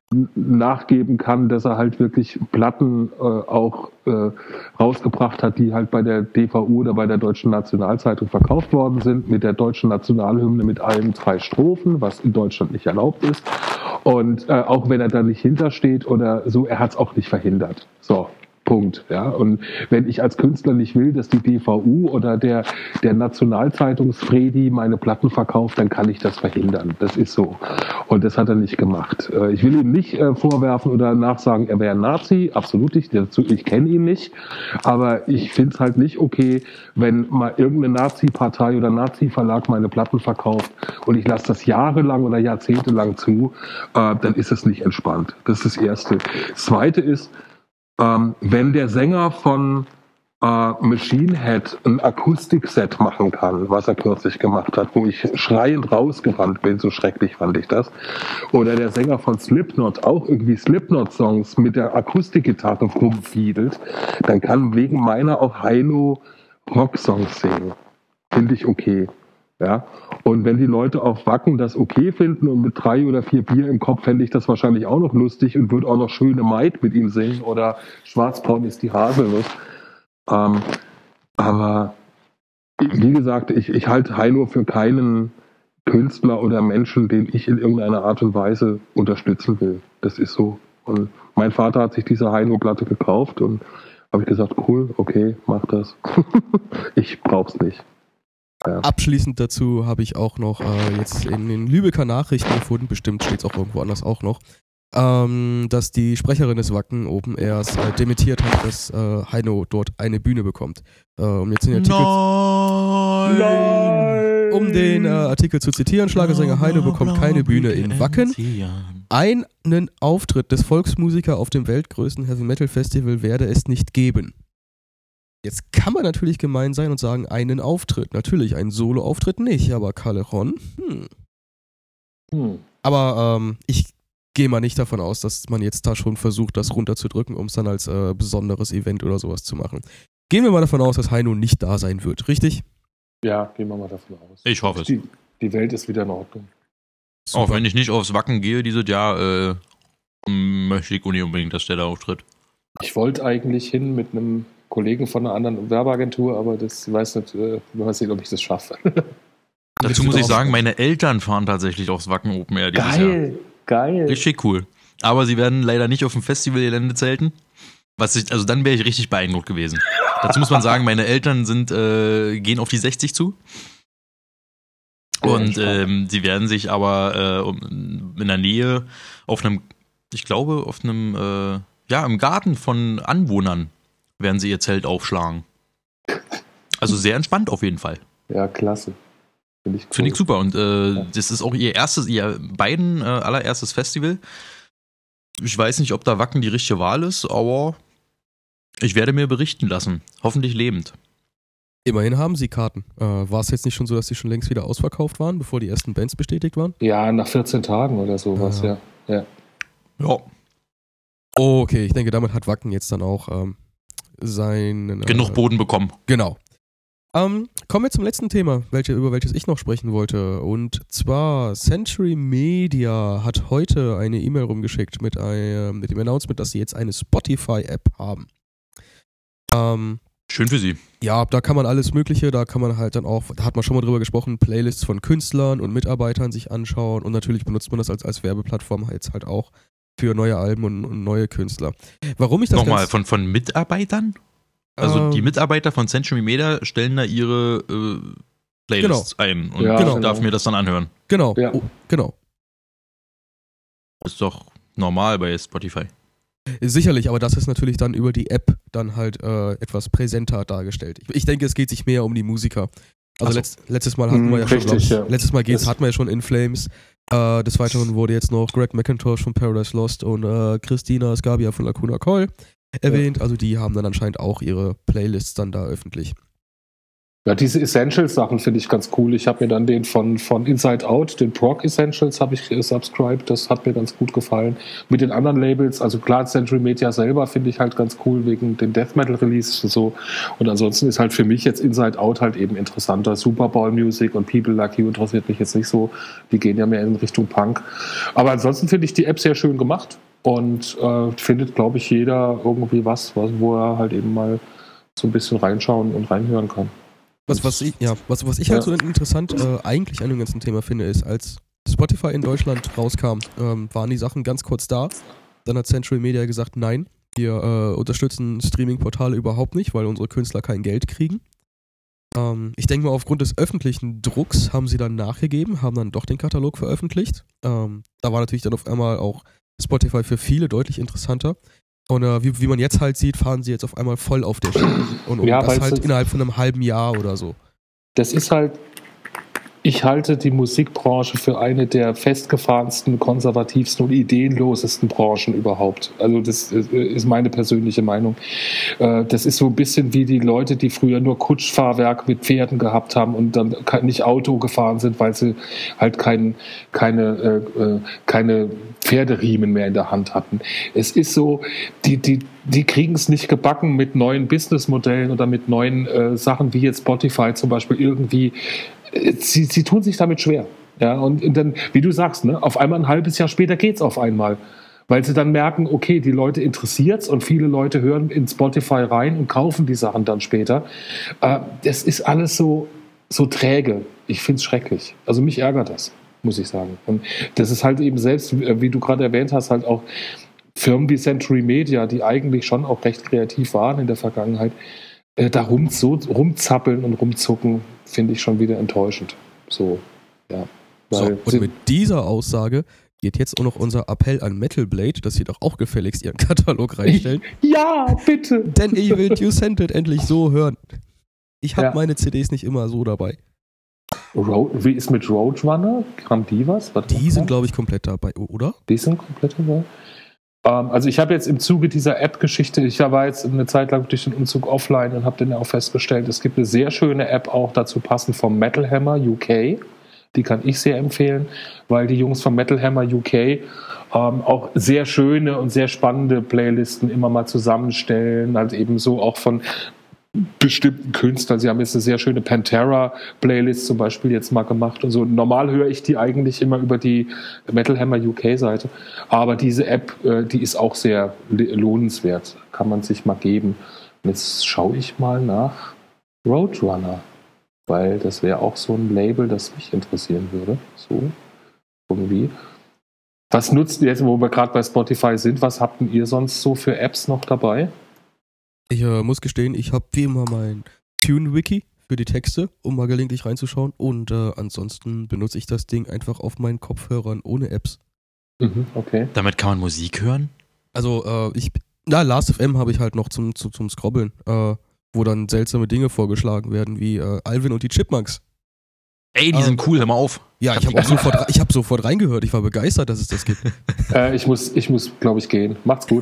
Speaker 2: nachgeben kann, dass er halt wirklich Platten auch rausgebracht hat, die halt bei der DVU oder bei der Deutschen Nationalzeitung verkauft worden sind, mit der deutschen Nationalhymne mit allen 3 Strophen, was in Deutschland nicht erlaubt ist. Und auch wenn er da nicht hintersteht oder so, er hat es auch nicht verhindert. So. Punkt. Ja. Und wenn ich als Künstler nicht will, dass die DVU oder der Nationalzeitungsfredi meine Platten verkauft, dann kann ich das verhindern. Das ist so. Und das hat er nicht gemacht. Ich will ihm nicht vorwerfen oder nachsagen, er wäre ein Nazi. Absolut nicht. Ich kenne ihn nicht. Aber ich finde es halt nicht okay, wenn mal irgendeine Nazi-Partei oder Nazi-Verlag meine Platten verkauft und ich lasse das jahrelang oder jahrzehntelang zu, dann ist es nicht entspannt. Das ist das Erste. Das Zweite ist, wenn der Sänger von Machine Head ein Akustikset machen kann, was er kürzlich gemacht hat, wo ich schreiend rausgerannt bin, so schrecklich fand ich das, oder der Sänger von Slipknot auch irgendwie Slipknot-Songs mit der Akustikgitarre rumfiedelt, dann kann wegen meiner auch Heino Rocksongs singen. Finde ich okay. Ja, und wenn die Leute auf Wacken das okay finden und mit 3 oder 4 Bier im Kopf, fände ich das wahrscheinlich auch noch lustig und würde auch noch Schöne Maid mit ihm singen oder Schwarzbraun ist die Haselnuss. Aber wie gesagt, ich halte Heino für keinen Künstler oder Menschen, den ich in irgendeiner Art und Weise unterstützen will. Das ist so. Und mein Vater hat sich diese Heino-Platte gekauft und habe ich gesagt, cool, okay, mach das. Ich brauch's nicht. Ja.
Speaker 1: Abschließend dazu habe ich auch noch jetzt in den Lübecker Nachrichten gefunden, bestimmt steht es auch irgendwo anders auch noch, dass die Sprecherin des Wacken Open Airs dementiert hat, dass Heino dort eine Bühne bekommt. Jetzt den Artikel um den Artikel zu zitieren, Schlagersänger Heino bekommt keine Bühne in Wacken. Einen Auftritt des Volksmusiker auf dem weltgrößten Heavy-Metal-Festival werde es nicht geben. Jetzt kann man natürlich gemein sein und sagen, einen Auftritt. Natürlich, einen Solo-Auftritt nicht, aber Callejon, Aber ich gehe mal nicht davon aus, dass man jetzt da schon versucht, das runterzudrücken, um es dann als besonderes Event oder sowas zu machen. Gehen wir mal davon aus, dass Heino nicht da sein wird, richtig?
Speaker 2: Ja, gehen wir mal davon aus.
Speaker 3: Ich hoffe es.
Speaker 2: Die Welt ist wieder in Ordnung.
Speaker 1: Super.
Speaker 3: Auch wenn ich nicht aufs Wacken gehe dieses Jahr, möchte ich nicht unbedingt, dass der da auftritt.
Speaker 2: Ich wollte eigentlich hin mit einem Kollegen von einer anderen Werbeagentur, aber das weiß nicht, mal sehen, ob ich das schaffe.
Speaker 3: Dazu muss ich sagen, meine Eltern fahren tatsächlich aufs Wacken Open Air dieses Jahr.
Speaker 2: Geil.
Speaker 3: Richtig cool. Aber sie werden leider nicht auf dem Festivalgelände zelten. Also dann wäre ich richtig beeindruckt gewesen. Dazu muss man sagen, meine Eltern gehen auf die 60 zu. Und sie werden sich aber in der Nähe im Garten von Anwohnern werden sie ihr Zelt aufschlagen. Also sehr entspannt auf jeden Fall.
Speaker 2: Ja, klasse. Finde ich cool.
Speaker 3: Finde ich super. Und das ist auch ihr allererstes Festival. Ich weiß nicht, ob da Wacken die richtige Wahl ist, aber ich werde mir berichten lassen. Hoffentlich lebend.
Speaker 1: Immerhin haben sie Karten. War es jetzt nicht schon so, dass sie schon längst wieder ausverkauft waren, bevor die ersten Bands bestätigt waren?
Speaker 2: Ja, nach 14 Tagen oder sowas, ja.
Speaker 3: Ja.
Speaker 1: Okay, ich denke, damit hat Wacken jetzt dann auch seinen...
Speaker 3: genug Boden bekommen.
Speaker 1: Genau. Kommen wir zum letzten Thema, über welches ich noch sprechen wollte. Und zwar Century Media hat heute eine E-Mail rumgeschickt mit dem Announcement, dass sie jetzt eine Spotify-App haben.
Speaker 3: Schön für sie.
Speaker 1: Ja, da kann man alles Mögliche, da kann man halt dann auch, da hat man schon mal drüber gesprochen, Playlists von Künstlern und Mitarbeitern sich anschauen und natürlich benutzt man das als Werbeplattform jetzt halt auch für neue Alben und neue Künstler. Warum ich das
Speaker 3: nochmal, von Mitarbeitern? Also die Mitarbeiter von Century Media stellen da ihre Playlists ein und ich darf mir das dann anhören.
Speaker 1: Genau,
Speaker 2: ja.
Speaker 1: Genau.
Speaker 3: Das ist doch normal bei Spotify.
Speaker 1: Sicherlich, aber das ist natürlich dann über die App dann halt etwas präsenter dargestellt. Ich denke, es geht sich mehr um die Musiker. Also letztes Mal hatten wir ja schon, letztes Mal hatten wir ja schon In Flames. Des Weiteren wurde jetzt noch Greg McIntosh von Paradise Lost und Christina Scabia von Lacuna Coil erwähnt. Ja. Also die haben dann anscheinend auch ihre Playlists dann da öffentlich.
Speaker 2: Ja, diese Essentials-Sachen finde ich ganz cool. Ich habe mir dann den von Inside Out, den Prog Essentials, habe ich subscribed. Das hat mir ganz gut gefallen. Mit den anderen Labels, also klar, Century Media selber finde ich halt ganz cool wegen den Death Metal Releases und so. Und ansonsten ist halt für mich jetzt Inside Out halt eben interessanter. Super Bowl Music und People Like You interessiert mich jetzt nicht so. Die gehen ja mehr in Richtung Punk. Aber ansonsten finde ich die App sehr schön gemacht. und findet, glaube ich, jeder irgendwie was, wo er halt eben mal so ein bisschen reinschauen und reinhören kann.
Speaker 1: Was ich halt so interessant eigentlich an dem ganzen Thema finde, ist, als Spotify in Deutschland rauskam, waren die Sachen ganz kurz da. Dann hat Century Media gesagt, nein, wir unterstützen Streaming-Portale überhaupt nicht, weil unsere Künstler kein Geld kriegen. Ich denke mal, aufgrund des öffentlichen Drucks haben sie dann nachgegeben, haben dann doch den Katalog veröffentlicht. Da war natürlich dann auf einmal auch Spotify für viele deutlich interessanter. Und wie man jetzt halt sieht, fahren sie jetzt auf einmal voll auf der Schiene. Und das halt innerhalb von einem halben Jahr oder so.
Speaker 2: Das ist halt, ich halte die Musikbranche für eine der festgefahrensten, konservativsten und ideenlosesten Branchen überhaupt. Also das ist meine persönliche Meinung. Das ist so ein bisschen wie die Leute, die früher nur Kutschfahrwerk mit Pferden gehabt haben und dann nicht Auto gefahren sind, weil sie halt keine Pferderiemen mehr in der Hand hatten. Es ist so, die kriegen es nicht gebacken mit neuen Businessmodellen oder mit neuen Sachen wie jetzt Spotify zum Beispiel irgendwie. Sie tun sich damit schwer. Ja, und dann, wie du sagst, ne, auf einmal ein halbes Jahr später geht's auf einmal. Weil sie dann merken, okay, die Leute interessiert's und viele Leute hören in Spotify rein und kaufen die Sachen dann später. Das ist alles so träge. Ich find's schrecklich. Also mich ärgert das, muss ich sagen. Und das ist halt eben selbst, wie du gerade erwähnt hast, halt auch Firmen wie Century Media, die eigentlich schon auch recht kreativ waren in der Vergangenheit, da rumzappeln und rumzucken, finde ich schon wieder enttäuschend. So, ja.
Speaker 1: Und mit dieser Aussage geht jetzt auch noch unser Appell an Metal Blade, dass sie doch auch gefälligst ihren Katalog reinstellen.
Speaker 2: Ja, bitte!
Speaker 1: Denn Evil You Sent It endlich so hören. Ich habe meine CDs nicht immer so dabei.
Speaker 2: Wie ist mit Roadrunner? Haben die was?
Speaker 1: Die sind, glaube ich, komplett dabei, oder?
Speaker 2: Die sind komplett dabei? Also ich habe jetzt im Zuge dieser App-Geschichte, ich war jetzt eine Zeit lang durch den Umzug offline und habe dann auch festgestellt, es gibt eine sehr schöne App auch dazu passend vom Metal Hammer UK. Die kann ich sehr empfehlen, weil die Jungs vom Metal Hammer UK auch sehr schöne und sehr spannende Playlisten immer mal zusammenstellen, halt eben so auch von bestimmten Künstlern. Sie haben jetzt eine sehr schöne Pantera-Playlist zum Beispiel jetzt mal gemacht und so. Normal höre ich die eigentlich immer über die Metal Hammer UK-Seite, aber diese App, die ist auch sehr lohnenswert. Kann man sich mal geben. Und jetzt schaue ich mal nach Roadrunner, weil das wäre auch so ein Label, das mich interessieren würde. So, irgendwie. Was nutzt ihr jetzt, wo wir gerade bei Spotify sind, was habt ihr sonst so für Apps noch dabei?
Speaker 1: Ich muss gestehen, ich habe wie immer mein Tune-Wiki für die Texte, um mal gelegentlich reinzuschauen. Und ansonsten benutze ich das Ding einfach auf meinen Kopfhörern ohne Apps.
Speaker 2: Okay.
Speaker 3: Damit kann man Musik hören?
Speaker 1: Also Last.fm habe ich halt noch zum Scrobbeln, wo dann seltsame Dinge vorgeschlagen werden, wie Alvin und die Chipmunks.
Speaker 3: Ey, die sind cool, hör mal auf.
Speaker 1: Ja, ich habe sofort reingehört. Ich war begeistert, dass es das gibt.
Speaker 2: Ich muss, glaube ich, gehen. Macht's gut.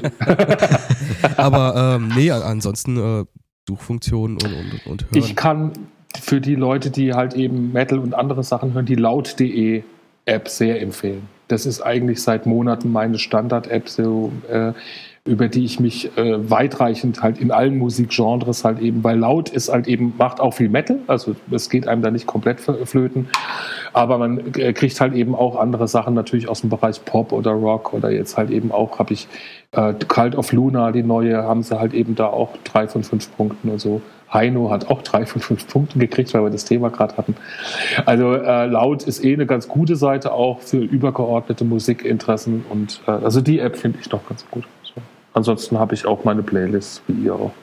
Speaker 1: Aber ansonsten Suchfunktionen und hören.
Speaker 2: Ich kann für die Leute, die halt eben Metal und andere Sachen hören, die laut.de App sehr empfehlen. Das ist eigentlich seit Monaten meine Standard-App, so, über die ich mich weitreichend halt in allen Musikgenres halt eben, weil laut ist halt eben, macht auch viel Metal, also es geht einem da nicht komplett flöten, aber man kriegt halt eben auch andere Sachen natürlich aus dem Bereich Pop oder Rock oder jetzt halt eben auch habe ich Cult of Luna, die neue, haben sie halt eben da auch 3 von 5 Punkten und so. Heino hat auch 3 von 5 Punkten gekriegt, weil wir das Thema gerade hatten. Also laut ist eine ganz gute Seite auch für übergeordnete Musikinteressen und also die App finde ich doch ganz gut. So. Ansonsten habe ich auch meine Playlists, wie ihr auch.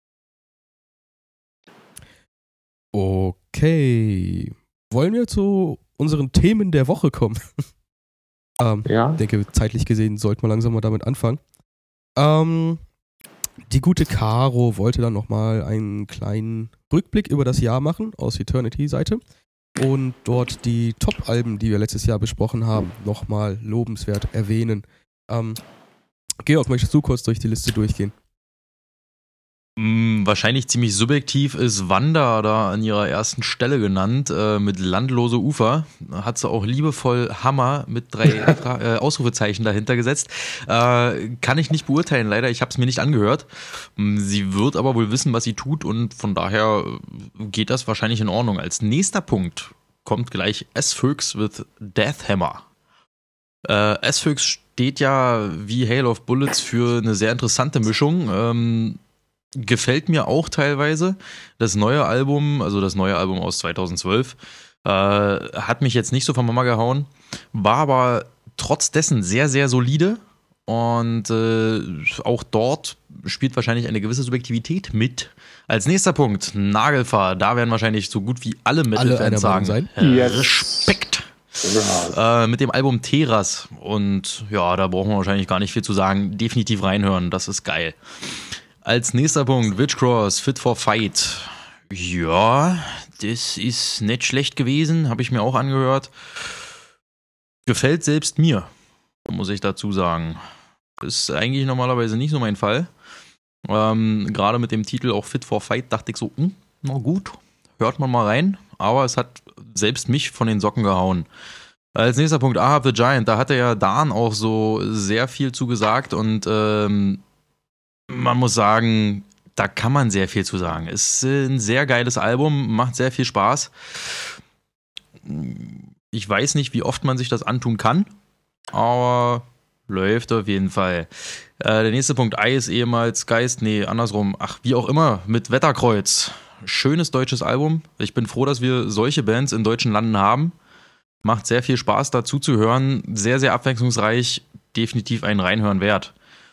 Speaker 1: Okay. Wollen wir zu unseren Themen der Woche kommen?
Speaker 2: Ja.
Speaker 1: Ich denke, zeitlich gesehen sollten wir langsam mal damit anfangen. Die gute Caro wollte dann nochmal einen kleinen Rückblick über das Jahr machen aus Eternity-Seite und dort die Top-Alben, die wir letztes Jahr besprochen haben, nochmal lobenswert erwähnen. Georg, möchtest du kurz durch die Liste durchgehen?
Speaker 3: Wahrscheinlich ziemlich subjektiv ist Wanda da an ihrer ersten Stelle genannt, mit Landlose Ufer. Hat sie auch liebevoll Hammer mit 3 Ausrufezeichen dahinter gesetzt. Kann ich nicht beurteilen, leider. Ich habe es mir nicht angehört. Sie wird aber wohl wissen, was sie tut und von daher geht das wahrscheinlich in Ordnung. Als nächster Punkt kommt gleich S-Phöx with Death Hammer. Asphyx steht ja wie Hail of Bullets für eine sehr interessante Mischung. Gefällt mir auch teilweise. Das neue Album aus 2012, hat mich jetzt nicht so von Mama gehauen, war aber trotz dessen sehr, sehr solide. Und auch dort spielt wahrscheinlich eine gewisse Subjektivität mit. Als nächster Punkt, Nagelfar. Da werden wahrscheinlich so gut wie alle Metal-Fans sagen, Respekt. Mit dem Album Teras. Und ja, da brauchen wir wahrscheinlich gar nicht viel zu sagen. Definitiv reinhören, das ist geil. Als nächster Punkt, Witchcross, Fit for Fight. Ja, das ist nicht schlecht gewesen, habe ich mir auch angehört. Gefällt selbst mir, muss ich dazu sagen. Ist eigentlich normalerweise nicht so mein Fall. Gerade mit dem Titel auch Fit for Fight dachte ich so, na gut, hört man mal rein. Aber es hat selbst mich von den Socken gehauen. Als nächster Punkt, Ahab the Giant. Da hatte ja Dan auch so sehr viel zu gesagt. Und man muss sagen, da kann man sehr viel zu sagen. Ist ein sehr geiles Album, macht sehr viel Spaß. Ich weiß nicht, wie oft man sich das antun kann. Aber läuft auf jeden Fall. Der nächste Punkt, Eis, ehemals Geist, nee, andersrum, wie auch immer, mit Wetterkreuz. Schönes deutsches Album. Ich bin froh, dass wir solche Bands in deutschen Landen haben. Macht sehr viel Spaß, dazu zu hören. Sehr, sehr abwechslungsreich. Definitiv ein Reinhören wert.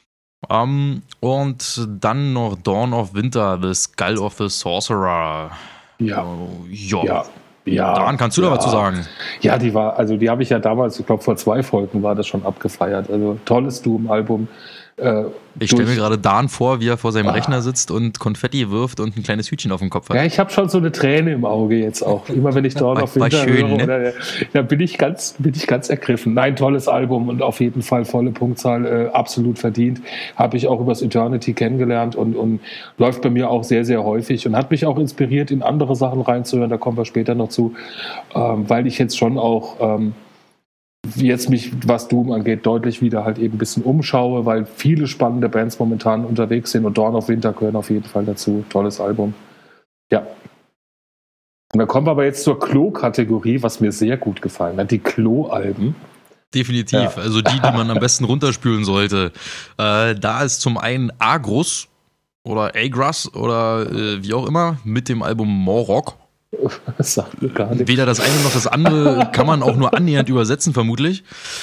Speaker 3: Und dann noch Dawn of Winter, The Skull of the Sorcerer.
Speaker 2: Ja.
Speaker 3: Daran kannst du da was zu sagen?
Speaker 2: Ja, die habe ich ja damals, ich glaube vor 2 Folgen war das schon abgefeiert. Also tolles Doom-Album.
Speaker 3: Ich stelle mir gerade Dan vor, wie er vor seinem Rechner sitzt und Konfetti wirft und ein kleines Hütchen auf dem Kopf hat.
Speaker 2: Ja, ich habe schon so eine Träne im Auge jetzt auch. Immer wenn ich Dawn of Winter höre, ne? Da bin ich ganz ergriffen. Nein, tolles Album und auf jeden Fall volle Punktzahl, absolut verdient. Habe ich auch übers Eternity kennengelernt und läuft bei mir auch sehr, sehr häufig und hat mich auch inspiriert, in andere Sachen reinzuhören. Da kommen wir später noch zu, weil ich jetzt schon auch jetzt mich, was Doom angeht, deutlich wieder halt eben ein bisschen umschaue, weil viele spannende Bands momentan unterwegs sind und Dawn of Winter gehören auf jeden Fall dazu. Tolles Album. Ja. Und dann kommen wir aber jetzt zur Klo-Kategorie, was mir sehr gut gefallen hat. Die Klo-Alben.
Speaker 3: Definitiv. Ja. Also die man am besten runterspülen sollte. Da ist zum einen Agrus oder Agras oder wie auch immer mit dem Album Morok.
Speaker 2: Das sagt mir gar nichts.
Speaker 3: Weder das eine noch das andere kann man auch nur annähernd übersetzen, vermutlich.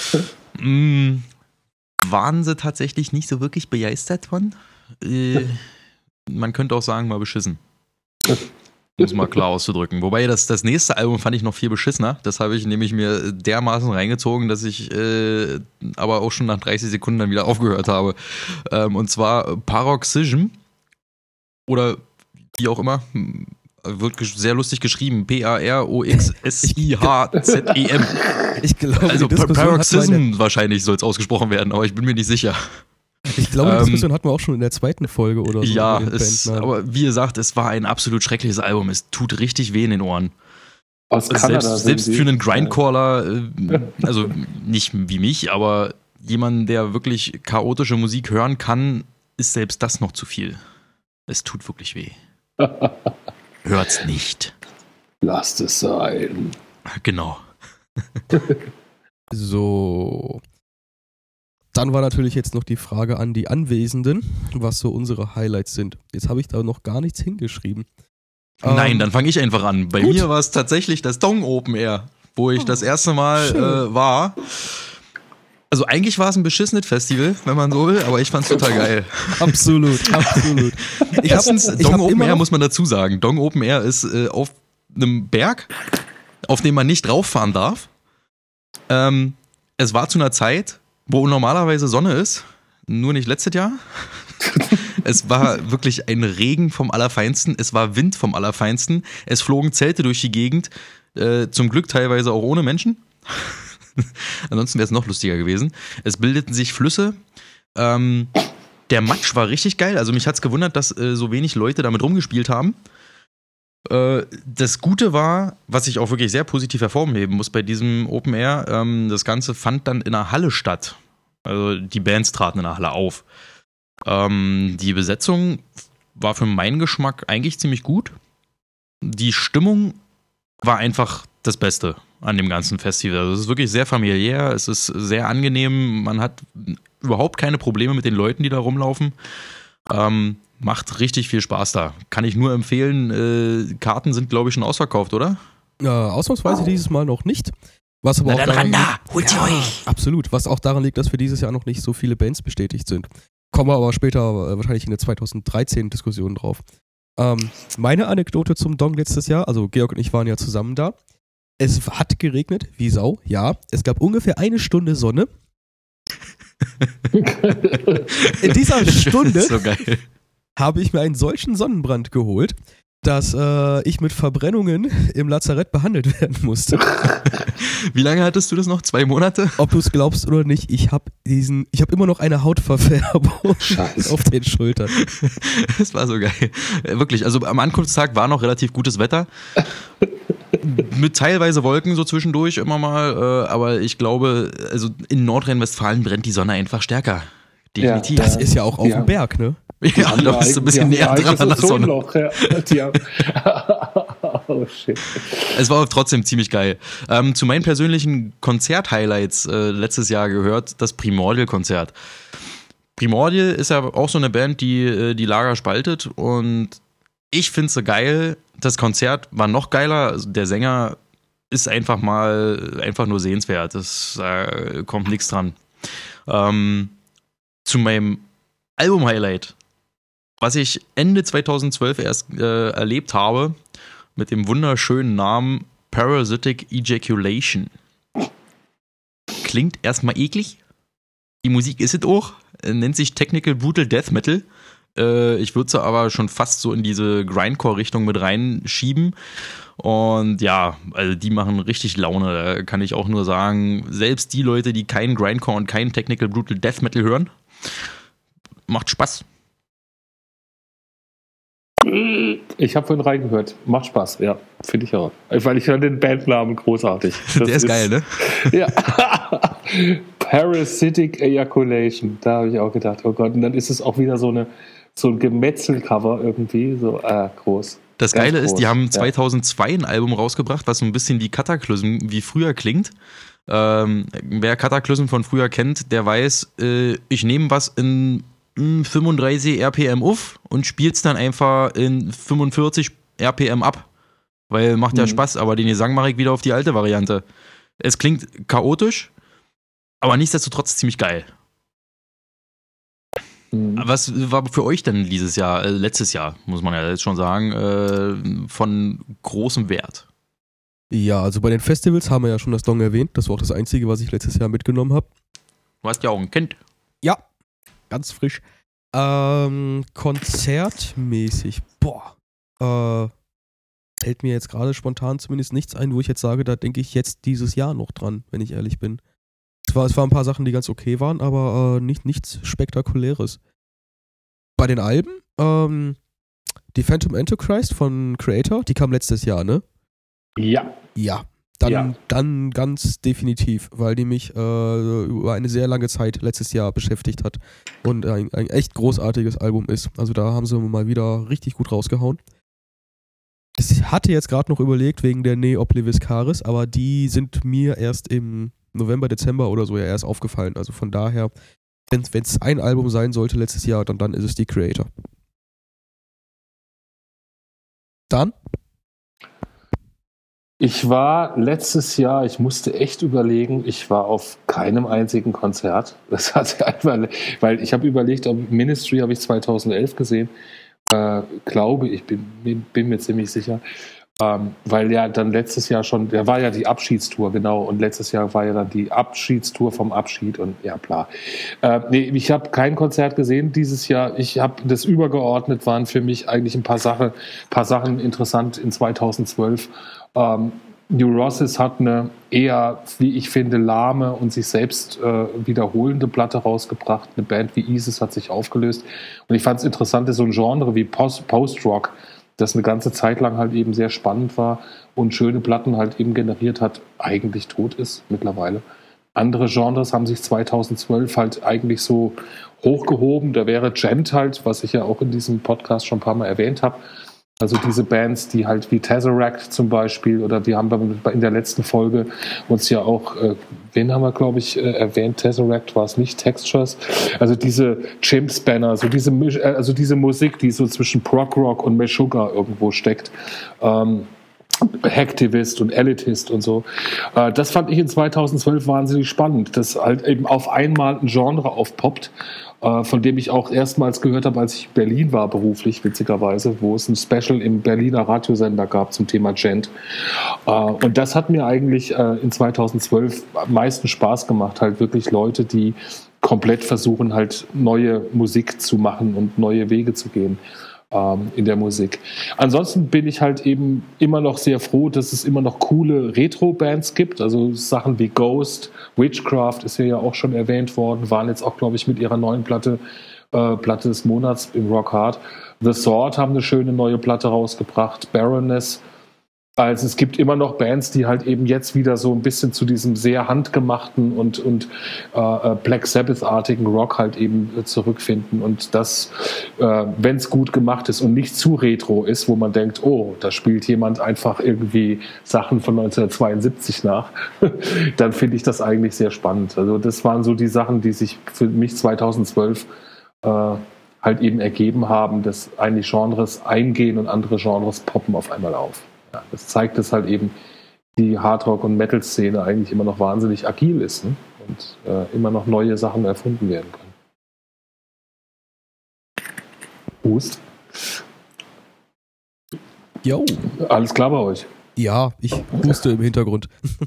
Speaker 3: Waren sie tatsächlich nicht so wirklich begeistert von? Man könnte auch sagen, mal beschissen. Um es mal klar auszudrücken. Wobei das nächste Album fand ich noch viel beschissener. Das habe ich nämlich mir dermaßen reingezogen, dass ich aber auch schon nach 30 Sekunden dann wieder aufgehört habe. Und zwar Paroxysm oder wie auch immer. Wird sehr lustig geschrieben. Paroxyszem.
Speaker 1: Ich glaube,
Speaker 3: also Paroxysm wahrscheinlich soll es ausgesprochen werden, aber ich bin mir nicht sicher.
Speaker 1: Ich glaube, die Diskussion hatten wir auch schon in der 2. Folge oder so.
Speaker 3: Ja, aber wie gesagt, es war ein absolut schreckliches Album. Es tut richtig weh in den Ohren.
Speaker 2: Aus Kanada
Speaker 3: selbst für einen Grindcaller, also nicht wie mich, aber jemand, der wirklich chaotische Musik hören kann, ist selbst das noch zu viel. Es tut wirklich weh. Hört's nicht.
Speaker 2: Lasst es sein.
Speaker 3: Genau.
Speaker 1: So. Dann war natürlich jetzt noch die Frage an die Anwesenden, was so unsere Highlights sind. Jetzt habe ich da noch gar nichts hingeschrieben.
Speaker 3: Nein, dann fange ich einfach an. Bei mir war es tatsächlich das Dong Open Air, wo ich das erste Mal war. Also eigentlich war es ein beschissenes Festival, wenn man so will, aber ich fand's total geil.
Speaker 1: Absolut.
Speaker 3: Erstens, Dong Open Air muss man dazu sagen. Dong Open Air ist auf einem Berg, auf dem man nicht rauffahren darf. Es war zu einer Zeit, wo normalerweise Sonne ist, nur nicht letztes Jahr. Es war wirklich ein Regen vom Allerfeinsten, es war Wind vom Allerfeinsten, es flogen Zelte durch die Gegend, zum Glück teilweise auch ohne Menschen. Ansonsten wäre es noch lustiger gewesen. Es bildeten sich Flüsse. Der Matsch war richtig geil. Also mich hat es gewundert, dass so wenig Leute damit rumgespielt haben. Das Gute war, was ich auch wirklich sehr positiv hervorheben muss bei diesem Open Air, das Ganze fand dann in einer Halle statt. Also die Bands traten in der Halle auf. Die Besetzung war für meinen Geschmack eigentlich ziemlich gut. Die Stimmung war einfach das Beste. an dem ganzen Festival. Also es ist wirklich sehr familiär, es ist sehr angenehm, man hat überhaupt keine Probleme mit den Leuten, die da rumlaufen. Macht richtig viel Spaß da. Kann ich nur empfehlen, Karten sind, glaube ich, schon ausverkauft, oder?
Speaker 1: Ausnahmsweise dieses Mal noch nicht. Was aber
Speaker 3: Na
Speaker 1: auch
Speaker 3: dann
Speaker 1: daran
Speaker 3: ran da,
Speaker 1: liegt,
Speaker 3: holt sie euch!
Speaker 1: Absolut, was auch daran liegt, dass für dieses Jahr noch nicht so viele Bands bestätigt sind. Kommen wir aber später wahrscheinlich in der 2013-Diskussion drauf. Meine Anekdote zum Dong letztes Jahr, also Georg und ich waren ja zusammen da. Es hat geregnet, wie Sau, ja. Es gab ungefähr 1 Stunde Sonne. In dieser Stunde
Speaker 3: so geil.
Speaker 1: habe ich mir einen solchen Sonnenbrand geholt, dass ich mit Verbrennungen im Lazarett behandelt werden musste.
Speaker 3: Wie lange hattest du das noch? 2 Monate?
Speaker 1: Ob du es glaubst oder nicht, ich habe immer noch eine Hautverfärbung auf den Schultern.
Speaker 3: Das war so geil. Wirklich, also am Ankunftstag war noch relativ gutes Wetter. Mit teilweise Wolken so zwischendurch immer mal, aber ich glaube, also in Nordrhein-Westfalen brennt die Sonne einfach stärker. Definitiv.
Speaker 1: Das ist ja auch auf dem Berg, ne?
Speaker 3: Ja, da bist du ein bisschen näher dran an der Sonne.
Speaker 2: Oh shit.
Speaker 3: Es war trotzdem ziemlich geil. Zu meinen persönlichen Konzert-Highlights letztes Jahr gehört das Primordial-Konzert. Primordial ist ja auch so eine Band, die Lager spaltet und ich finde es so geil. Das Konzert war noch geiler. Also der Sänger ist einfach nur sehenswert. Da kommt nichts dran. Zu meinem Album-Highlight, was ich Ende 2012 erst erlebt habe, mit dem wunderschönen Namen Parasitic Ejaculation. Klingt erstmal eklig. Die Musik ist es auch. Nennt sich Technical Brutal Death Metal. Ich würde sie aber schon fast so in diese Grindcore-Richtung mit reinschieben. Und ja, also die machen richtig Laune. Da kann ich auch nur sagen, selbst die Leute, die keinen Grindcore und keinen Technical Brutal Death Metal hören, macht Spaß.
Speaker 2: Ich habe vorhin reingehört. Macht Spaß, ja, finde ich auch. Weil ich fand den Bandnamen großartig.
Speaker 3: Der ist geil, ne?
Speaker 2: Ja. Parasitic Ejaculation. Da habe ich auch gedacht, oh Gott. Und dann ist es auch wieder so ein Gemetzelcover irgendwie. So, groß.
Speaker 3: Das
Speaker 2: Ganz
Speaker 3: Geile ist, die
Speaker 2: groß.
Speaker 3: haben 2002 ein Album rausgebracht, was so ein bisschen wie Cataclysm wie früher klingt. Wer Cataclysm von früher kennt, der weiß, ich nehme was in 35 RPM auf und spiel's dann einfach in 45 RPM ab. Weil macht ja Spaß, aber den Gesang mache ich wieder auf die alte Variante. Es klingt chaotisch, aber nichtsdestotrotz ziemlich geil. Was war für euch denn dieses Jahr, letztes Jahr, muss man ja jetzt schon sagen, von großem Wert?
Speaker 1: Ja, also bei den Festivals haben wir ja schon das Dong erwähnt. Das war auch das Einzige, was ich letztes Jahr mitgenommen habe.
Speaker 3: Du hast ja auch ein Kind.
Speaker 1: Ja, ganz frisch. Konzertmäßig, hält mir jetzt gerade spontan zumindest nichts ein, wo ich jetzt sage, da denke ich jetzt dieses Jahr noch dran, wenn ich ehrlich bin. Es waren ein paar Sachen, die ganz okay waren, aber nichts Spektakuläres. Bei den Alben, die Phantom Antichrist von Creator, die kam letztes Jahr, ne?
Speaker 2: Ja.
Speaker 1: Ja. Dann ganz definitiv, weil die mich über eine sehr lange Zeit letztes Jahr beschäftigt hat und ein echt großartiges Album ist. Also da haben sie mal wieder richtig gut rausgehauen. Ich hatte jetzt gerade noch überlegt wegen der Ne Oblivis Caris, aber die sind mir erst im November, Dezember oder so ja erst aufgefallen. Also von daher, wenn es ein Album sein sollte letztes Jahr, dann ist es die Creator. Dann?
Speaker 2: Ich war letztes Jahr, ich musste echt überlegen, ich war auf keinem einzigen Konzert. Das hatte einfach, weil ich habe überlegt, ob Ministry habe ich 2011 gesehen. Glaube ich, bin mir ziemlich sicher. Weil ja dann letztes Jahr schon, da war ja die Abschiedstour, genau, und letztes Jahr war ja dann die Abschiedstour vom Abschied und ja, bla. Nee, ich habe kein Konzert gesehen dieses Jahr. Ich habe das übergeordnet, waren für mich eigentlich ein paar Sachen interessant in 2012. Neurosis hat eine eher, wie ich finde, lahme und sich selbst wiederholende Platte rausgebracht. Eine Band wie Isis hat sich aufgelöst. Und ich fand es interessant, dass so ein Genre wie Post-Rock, das eine ganze Zeit lang halt eben sehr spannend war und schöne Platten halt eben generiert hat, eigentlich tot ist mittlerweile. Andere Genres haben sich 2012 halt eigentlich so hochgehoben. Da wäre Gent halt, was ich ja auch in diesem Podcast schon ein paar Mal erwähnt habe, Also diese Bands, die halt wie Tesseract zum Beispiel, oder wir haben in der letzten Folge uns ja auch, wen haben wir, glaube ich, erwähnt? Tesseract war es nicht, Textures. Also diese Chimps-Banner, so diese Musik, die so zwischen Prog-Rock und Meshuggah irgendwo steckt. Hacktivist und Elitist und so. Das fand ich in 2012 wahnsinnig spannend, dass halt eben auf einmal ein Genre aufpoppt, von dem ich auch erstmals gehört habe, als ich in Berlin war, beruflich, witzigerweise, wo es ein Special im Berliner Radiosender gab zum Thema Gent. Und das hat mir eigentlich in 2012 am meisten Spaß gemacht, halt wirklich Leute, die komplett versuchen, halt neue Musik zu machen und neue Wege zu gehen in der Musik. Ansonsten bin ich halt eben immer noch sehr froh, dass es immer noch coole Retro-Bands gibt, also Sachen wie Ghost, Witchcraft ist hier ja auch schon erwähnt worden, waren jetzt auch, glaube ich, mit ihrer neuen Platte des Monats im Rock Hard. The Sword haben eine schöne neue Platte rausgebracht, Baroness. Also es gibt immer noch Bands, die halt eben jetzt wieder so ein bisschen zu diesem sehr handgemachten und Black Sabbath-artigen Rock halt eben zurückfinden. Und das, wenn es gut gemacht ist und nicht zu retro ist, wo man denkt, oh, da spielt jemand einfach irgendwie Sachen von 1972 nach, dann finde ich das eigentlich sehr spannend. Also das waren so die Sachen, die sich für mich 2012 halt eben ergeben haben, dass eigentlich Genres eingehen und andere Genres poppen auf einmal auf. Ja, das zeigt, dass halt eben die Hardrock- und Metal-Szene eigentlich immer noch wahnsinnig agil ist, ne? Und immer noch neue Sachen erfunden werden können. Hust.
Speaker 1: Jo.
Speaker 2: Alles klar bei euch?
Speaker 1: Ja, ich huste im Hintergrund.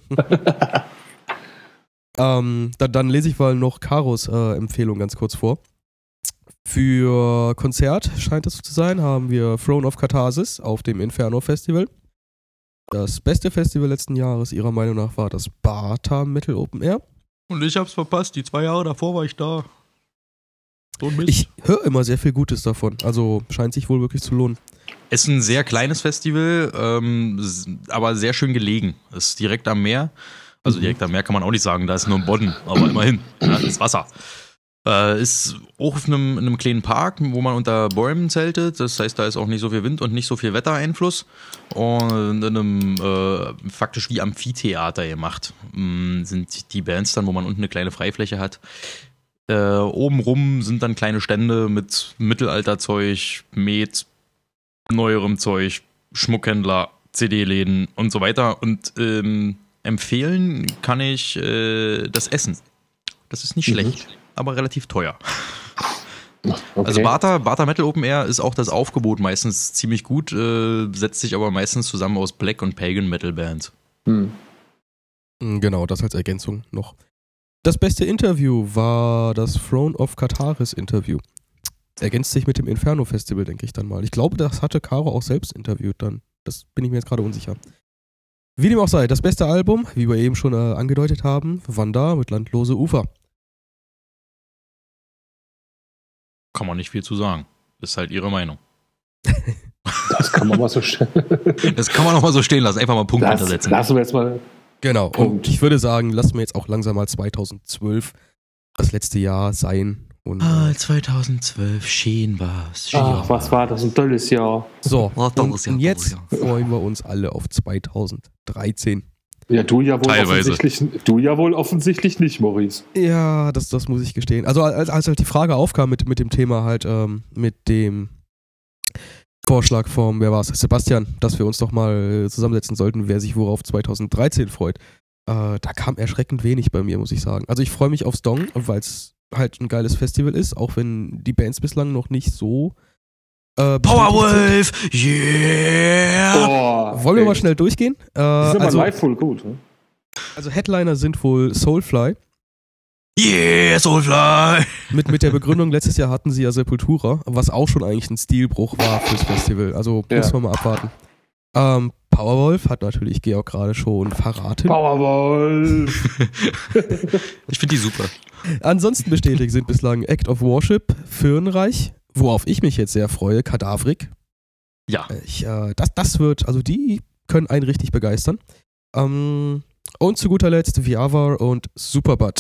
Speaker 1: Dann lese ich mal noch Karos Empfehlung ganz kurz vor. Für Konzert, scheint es zu sein, haben wir Throne of Catharsis auf dem Inferno Festival. Das beste Festival letzten Jahres, ihrer Meinung nach, war das Bata Metal Open Air.
Speaker 3: Und ich hab's verpasst, die 2 Jahre davor war ich da. So ein Mist.
Speaker 1: Ich höre immer sehr viel Gutes davon, also scheint sich wohl wirklich zu lohnen.
Speaker 3: Es ist ein sehr kleines Festival, aber sehr schön gelegen. Es ist direkt am Meer. Also direkt am Meer kann man auch nicht sagen, da ist nur ein Bodden, aber immerhin, ja, das Wasser. Ist auch in einem kleinen Park, wo man unter Bäumen zeltet. Das heißt, da ist auch nicht so viel Wind und nicht so viel Wettereinfluss. Und in einem faktisch wie Amphitheater gemacht sind die Bands dann, wo man unten eine kleine Freifläche hat. Obenrum sind dann kleine Stände mit Mittelalterzeug, Met, neuerem Zeug, Schmuckhändler, CD-Läden und so weiter. Und empfehlen kann ich das Essen. Das ist nicht schlecht, aber relativ teuer.
Speaker 2: Okay.
Speaker 3: Also Bata Metal Open Air ist auch das Aufgebot meistens ziemlich gut, setzt sich aber meistens zusammen aus Black und Pagan Metal Bands.
Speaker 1: Genau, das als Ergänzung noch. Das beste Interview war das Throne of Catharsis Interview. Ergänzt sich mit dem Inferno Festival, denke ich dann mal. Ich glaube, das hatte Caro auch selbst interviewt dann. Das bin ich mir jetzt gerade unsicher. Wie dem auch sei, das beste Album, wie wir eben schon angedeutet haben, Wanda mit Landlose Ufer.
Speaker 3: Kann man nicht viel zu sagen. Ist halt ihre Meinung.
Speaker 2: Das kann man mal so stehen.
Speaker 3: Das kann man auch mal so stehen lassen. Einfach mal Punkt untersetzen.
Speaker 2: Lassen wir jetzt mal.
Speaker 1: Genau.
Speaker 2: Punkt.
Speaker 1: Und ich würde sagen, lassen wir jetzt auch langsam mal 2012 das letzte Jahr sein. Und,
Speaker 3: 2012, schön war's.
Speaker 2: Ach, was war das? Ein tolles Jahr.
Speaker 1: So,
Speaker 3: tolles Jahr,
Speaker 1: und jetzt
Speaker 3: tolles Jahr.
Speaker 1: freuen wir uns alle auf 2013.
Speaker 2: Ja, du ja
Speaker 3: Teilweise.
Speaker 2: wohl offensichtlich nicht, Maurice.
Speaker 1: Ja, das muss ich gestehen. Also als halt die Frage aufkam mit dem Thema halt, mit dem Vorschlag vom, wer war es, Sebastian, dass wir uns doch mal zusammensetzen sollten, wer sich worauf 2013 freut. Da kam erschreckend wenig bei mir, muss ich sagen. Also ich freue mich aufs Dong, weil es halt ein geiles Festival ist, auch wenn die Bands bislang noch nicht so
Speaker 3: Powerwolf, yeah!
Speaker 2: Oh,
Speaker 1: Wollen wir mal schnell durchgehen?
Speaker 2: Die sind aber
Speaker 1: Also,
Speaker 2: live voll gut. Ne?
Speaker 1: also Headliner sind wohl Soulfly.
Speaker 3: Yeah, Soulfly!
Speaker 1: Mit der Begründung, letztes Jahr hatten sie ja Sepultura, was auch schon eigentlich ein Stilbruch war fürs Festival. Also muss man mal abwarten. Powerwolf hat natürlich Georg gerade schon verraten.
Speaker 2: Powerwolf!
Speaker 3: Ich finde die super.
Speaker 1: Ansonsten bestätigt sind bislang Act of Worship, Firnreich, worauf ich mich jetzt sehr freue, Kadavrik.
Speaker 3: Ja.
Speaker 1: Das wird, also die können einen richtig begeistern. Und zu guter Letzt Viavar und Superbud.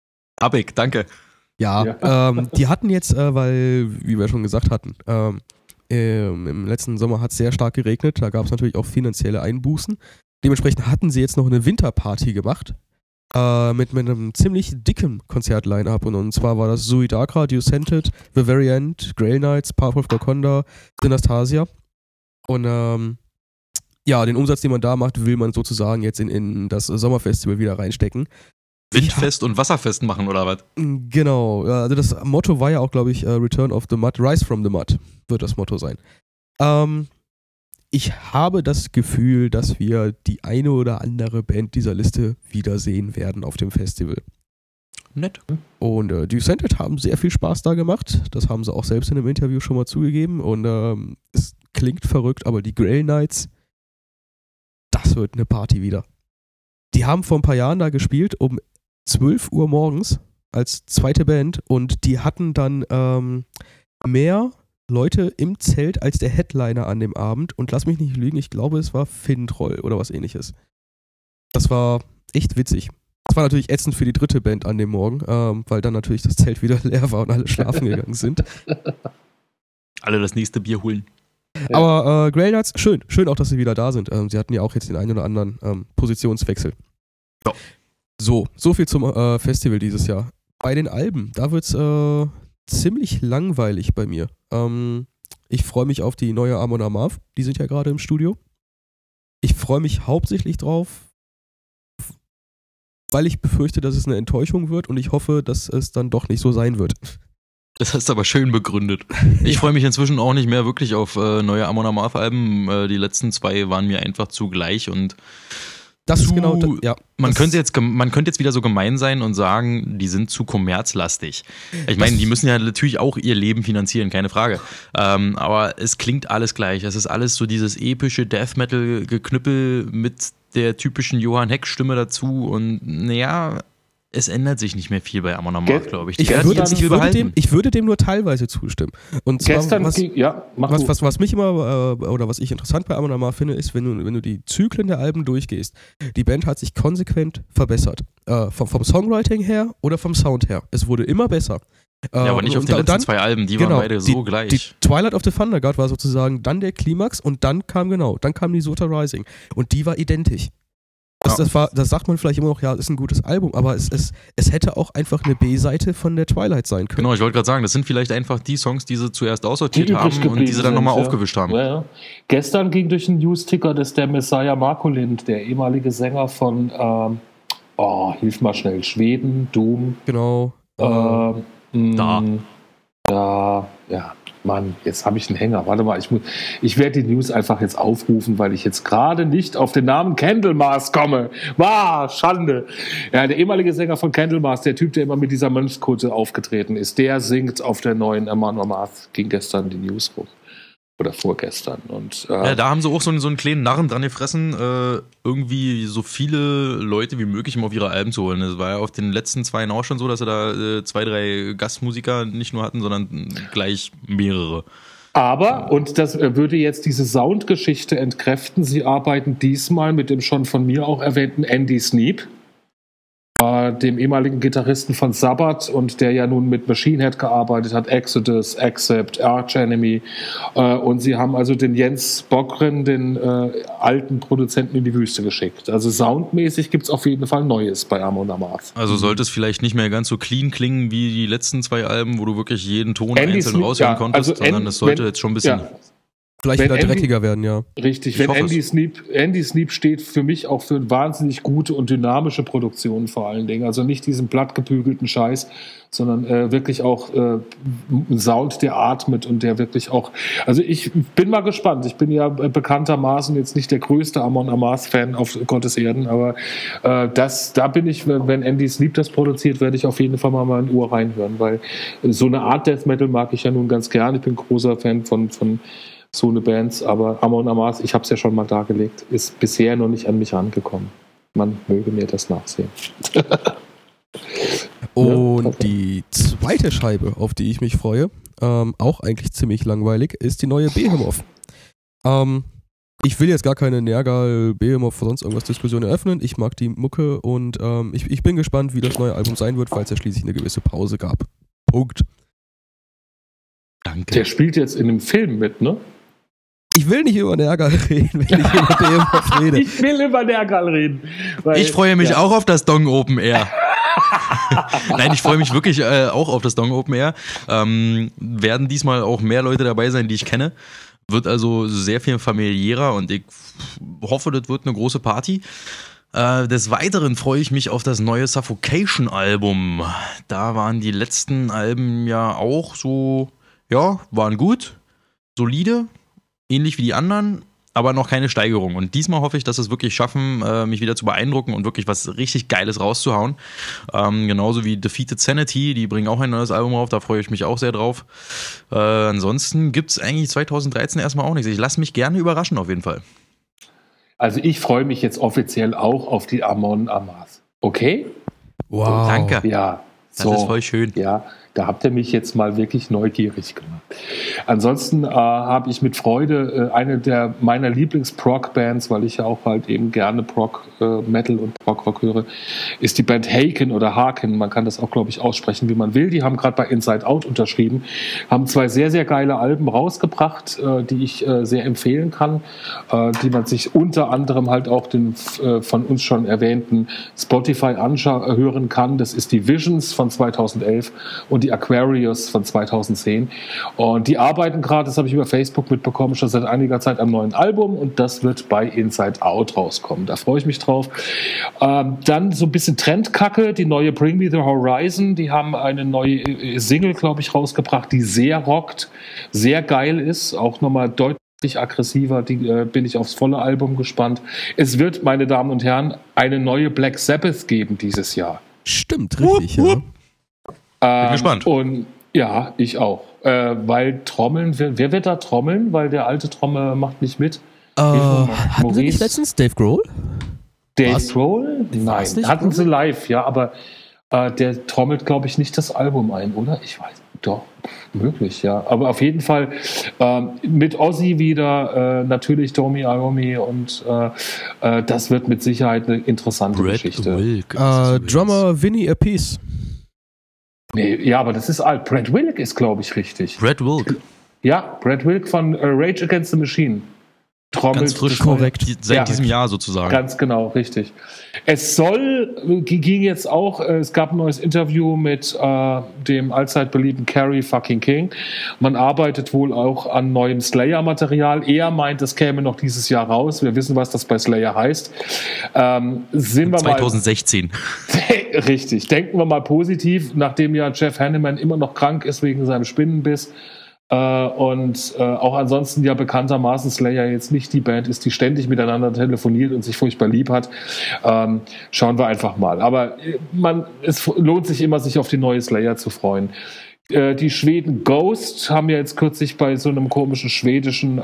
Speaker 3: Hab ich, danke.
Speaker 1: Ja. Die hatten jetzt, weil, wie wir schon gesagt hatten, Im letzten Sommer hat es sehr stark geregnet, da gab es natürlich auch finanzielle Einbußen. Dementsprechend hatten sie jetzt noch eine Winterparty gemacht mit einem ziemlich dicken Konzert-Line-Up. Und zwar war das Suidakra, You Scented, The Very End, Grail Knights, Path of Golconda, Synastasia. Und den Umsatz, den man da macht, will man sozusagen jetzt in das Sommerfestival wieder reinstecken.
Speaker 3: Windfest und Wasserfest machen, oder was?
Speaker 1: Genau, also das Motto war ja auch, glaube ich, Return of the Mud, Rise from the Mud wird das Motto sein. Ich habe das Gefühl, dass wir die eine oder andere Band dieser Liste wiedersehen werden auf dem Festival.
Speaker 3: Nett.
Speaker 1: Und die Scented haben sehr viel Spaß da gemacht. Das haben sie auch selbst in einem Interview schon mal zugegeben. Und es klingt verrückt, aber die Grail Knights, das wird eine Party wieder. Die haben vor ein paar Jahren da gespielt, um 12 Uhr morgens als zweite Band, und die hatten dann mehr Leute im Zelt als der Headliner an dem Abend, und lass mich nicht lügen, ich glaube, es war Fintroll oder was ähnliches. Das war echt witzig. Das war natürlich ätzend für die dritte Band an dem Morgen, weil dann natürlich das Zelt wieder leer war und alle schlafen gegangen sind.
Speaker 3: Alle das nächste Bier holen.
Speaker 1: Ja. Aber Grail Knights, schön auch, dass sie wieder da sind. Sie hatten ja auch jetzt den einen oder anderen Positionswechsel. Ja. So viel zum Festival dieses Jahr. Bei den Alben, da wird's ziemlich langweilig bei mir. Ich freue mich auf die neue Amon Amarth, die sind ja gerade im Studio. Ich freue mich hauptsächlich drauf, weil ich befürchte, dass es eine Enttäuschung wird, und ich hoffe, dass es dann doch nicht so sein wird.
Speaker 3: Das hast du aber schön begründet. Ich freue mich inzwischen auch nicht mehr wirklich auf neue Amon Amarth-Alben. Die letzten 2 waren mir einfach zu gleich, und
Speaker 1: das ist genau, ja.
Speaker 3: Man könnte jetzt wieder so gemein sein und sagen, die sind zu kommerzlastig. Ich meine, die müssen ja natürlich auch ihr Leben finanzieren, keine Frage. Aber es klingt alles gleich. Es ist alles so dieses epische Death Metal-Geknüppel mit der typischen Johann Heck-Stimme dazu, und naja, es ändert sich nicht mehr viel bei Amon Amarth, glaube ich.
Speaker 1: Ich würde dem nur teilweise zustimmen. Und zwar, was mich immer, oder was ich interessant bei Amon Amarth finde, ist, wenn du die Zyklen der Alben durchgehst, die Band hat sich konsequent verbessert. Vom Songwriting her oder vom Sound her. Es wurde immer besser.
Speaker 3: Ja, aber nicht auf den letzten 2 Alben, die waren beide so gleich.
Speaker 1: Die Twilight of the Thunder God war sozusagen dann der Klimax, und dann kam die Sota Rising. Und die war identisch. Das sagt man vielleicht immer noch, ja, ist ein gutes Album, aber es hätte auch einfach eine B-Seite von der Twilight sein können.
Speaker 3: Genau, ich wollte gerade sagen, das sind vielleicht einfach die Songs, die sie zuerst aussortiert haben und die sie dann nochmal aufgewischt haben.
Speaker 2: Ja. Gestern ging durch den Newsticker, dass der Messiah Margolind, der ehemalige Sänger von, hilf mal schnell, Schweden, Doom.
Speaker 1: Genau.
Speaker 2: Mann, jetzt habe ich einen Hänger. Warte mal, ich werde die News einfach jetzt aufrufen, weil ich jetzt gerade nicht auf den Namen Candlemas komme. Schande. Ja, der ehemalige Sänger von Candlemas, der Typ, der immer mit dieser Mönchskutte aufgetreten ist, der singt auf der neuen Amon Amarth. Ging gestern die News rum. Oder vorgestern. Und,
Speaker 3: da haben sie auch so einen kleinen Narren dran gefressen, irgendwie so viele Leute wie möglich auf ihre Alben zu holen. Das war ja auf den letzten 2 auch schon so, dass sie da 2, 3 Gastmusiker nicht nur hatten, sondern gleich mehrere.
Speaker 2: Aber, und das würde jetzt diese Soundgeschichte entkräften, sie arbeiten diesmal mit dem schon von mir auch erwähnten Andy Sneap, dem ehemaligen Gitarristen von Sabbath, und der ja nun mit Machine Head gearbeitet hat, Exodus, Accept, Arch Enemy, und sie haben also den Jens Bogren, den alten Produzenten, in die Wüste geschickt. Also soundmäßig gibt es auf jeden Fall Neues bei Amon Amarth.
Speaker 3: Also sollte es vielleicht nicht mehr ganz so clean klingen wie die letzten 2 Alben, wo du wirklich jeden Ton einzeln raushören konntest, sondern es sollte jetzt schon ein bisschen...
Speaker 1: Vielleicht wieder dreckiger werden, ja.
Speaker 2: Richtig, wenn Andy Sneap steht für mich auch für wahnsinnig gute und dynamische Produktionen vor allen Dingen. Also nicht diesen plattgebügelten Scheiß, sondern wirklich auch einen Sound, der atmet und der wirklich auch... Also ich bin mal gespannt. Ich bin ja bekanntermaßen jetzt nicht der größte Amon Amarth-Fan auf Gottes Erden, aber da bin ich, wenn Andy Sneap das produziert, werde ich auf jeden Fall mal ein Ohr reinhören, weil so eine Art Death Metal mag ich ja nun ganz gern. Ich bin großer Fan von so eine Bands, aber Amon Amarth, ich habe es ja schon mal dargelegt, ist bisher noch nicht an mich rangekommen. Man möge mir das nachsehen.
Speaker 1: Und die zweite Scheibe, auf die ich mich freue, auch eigentlich ziemlich langweilig, ist die neue Behemoth. Ich will jetzt gar keine Nergal, Behemoth, sonst irgendwas Diskussion eröffnen. Ich mag die Mucke, und ich bin gespannt, wie das neue Album sein wird, weil es ja schließlich eine gewisse Pause gab. Punkt.
Speaker 3: Danke.
Speaker 2: Der spielt jetzt in einem Film mit, ne?
Speaker 1: Ich will nicht über Nergal reden, wenn ich über DMF rede.
Speaker 2: Ich will über Nergal reden. Weil,
Speaker 3: Ich freue mich auch auf das Dong Open Air. Nein, ich freue mich wirklich auch auf das Dong Open Air. Werden diesmal auch mehr Leute dabei sein, die ich kenne. Wird also sehr viel familiärer und ich hoffe, das wird eine große Party. Des Weiteren freue ich mich auf das neue Suffocation-Album. Da waren die letzten Alben ja auch so, ja, waren gut, solide, ähnlich wie die anderen, aber noch keine Steigerung. Und diesmal hoffe ich, dass es wirklich schaffen, mich wieder zu beeindrucken und wirklich was richtig Geiles rauszuhauen. Genauso wie Defeated Sanity, die bringen auch ein neues Album rauf, da freue ich mich auch sehr drauf. Ansonsten gibt es eigentlich 2013 erstmal auch nichts. Ich lasse mich gerne überraschen auf jeden Fall.
Speaker 2: Also ich freue mich jetzt offiziell auch auf die Amon Amarth. Okay?
Speaker 1: Wow.
Speaker 3: Danke.
Speaker 2: Ja.
Speaker 3: Das ist voll schön.
Speaker 2: Ja, da habt ihr mich jetzt mal wirklich neugierig gemacht. Ansonsten habe ich mit Freude eine meiner Lieblings-Prog-Bands, weil ich ja auch halt eben gerne Prog-Metal und Prog-Rock höre, ist die Band Haken oder Haken. Man kann das auch, glaube ich, aussprechen, wie man will. Die haben gerade bei Inside Out unterschrieben, haben 2 sehr, sehr geile Alben rausgebracht, die ich sehr empfehlen kann, die man sich unter anderem halt auch den von uns schon erwähnten Spotify hören kann. Das ist die Visions von 2011 und die Aquarius von 2010. Und die arbeiten gerade, das habe ich über Facebook mitbekommen, schon seit einiger Zeit am neuen Album und das wird bei Inside Out rauskommen. Da freue ich mich drauf. Dann so ein bisschen Trendkacke, die neue Bring Me the Horizon, die haben eine neue Single, glaube ich, rausgebracht, die sehr rockt, sehr geil ist, auch nochmal deutlich aggressiver, bin ich aufs volle Album gespannt. Es wird, meine Damen und Herren, eine neue Black Sabbath geben dieses Jahr.
Speaker 1: Stimmt, richtig, ja.
Speaker 3: Bin gespannt.
Speaker 2: Und ja, ich auch. Weil Trommeln, wer wird da trommeln? Weil der alte Trommler macht nicht mit.
Speaker 1: Hatten Sie nicht letztens Dave Grohl?
Speaker 2: Dave
Speaker 1: Was?
Speaker 2: Grohl? Nein,
Speaker 1: nicht
Speaker 2: hatten
Speaker 1: Grohl?
Speaker 2: sie live, ja, aber der trommelt, glaube ich, nicht das Album ein, oder? Ich weiß, doch, möglich, ja. Aber auf jeden Fall mit Ozzy wieder, natürlich Domi Iommi und das wird mit Sicherheit eine interessante Geschichte.
Speaker 3: Wilk.
Speaker 1: Drummer Vinny Appice.
Speaker 2: Nee, ja, aber das ist alt. Brad Wilk ist, glaube ich, richtig.
Speaker 3: Brad Wilk.
Speaker 2: Ja, Brad Wilk von Rage Against the Machine. Trommelt
Speaker 3: Ganz frisch,
Speaker 2: das neue-
Speaker 1: korrekt.
Speaker 3: Seit diesem Jahr sozusagen.
Speaker 2: Ganz genau, richtig. Es ging jetzt auch, es gab ein neues Interview mit dem allzeit beliebten Carrie fucking King. Man arbeitet wohl auch an neuem Slayer-Material. Er meint, es käme noch dieses Jahr raus. Wir wissen, was das bei Slayer heißt. Sind wir
Speaker 3: 2016.
Speaker 2: mal richtig. Denken wir mal positiv, nachdem ja Jeff Hanneman immer noch krank ist wegen seinem Spinnenbiss. Und auch ansonsten ja bekanntermaßen Slayer jetzt nicht die Band ist, die ständig miteinander telefoniert und sich furchtbar lieb hat. Schauen wir einfach mal. Aber es lohnt sich immer, sich auf die neue Slayer zu freuen. Die Schweden Ghost haben ja jetzt kürzlich bei so einem komischen schwedischen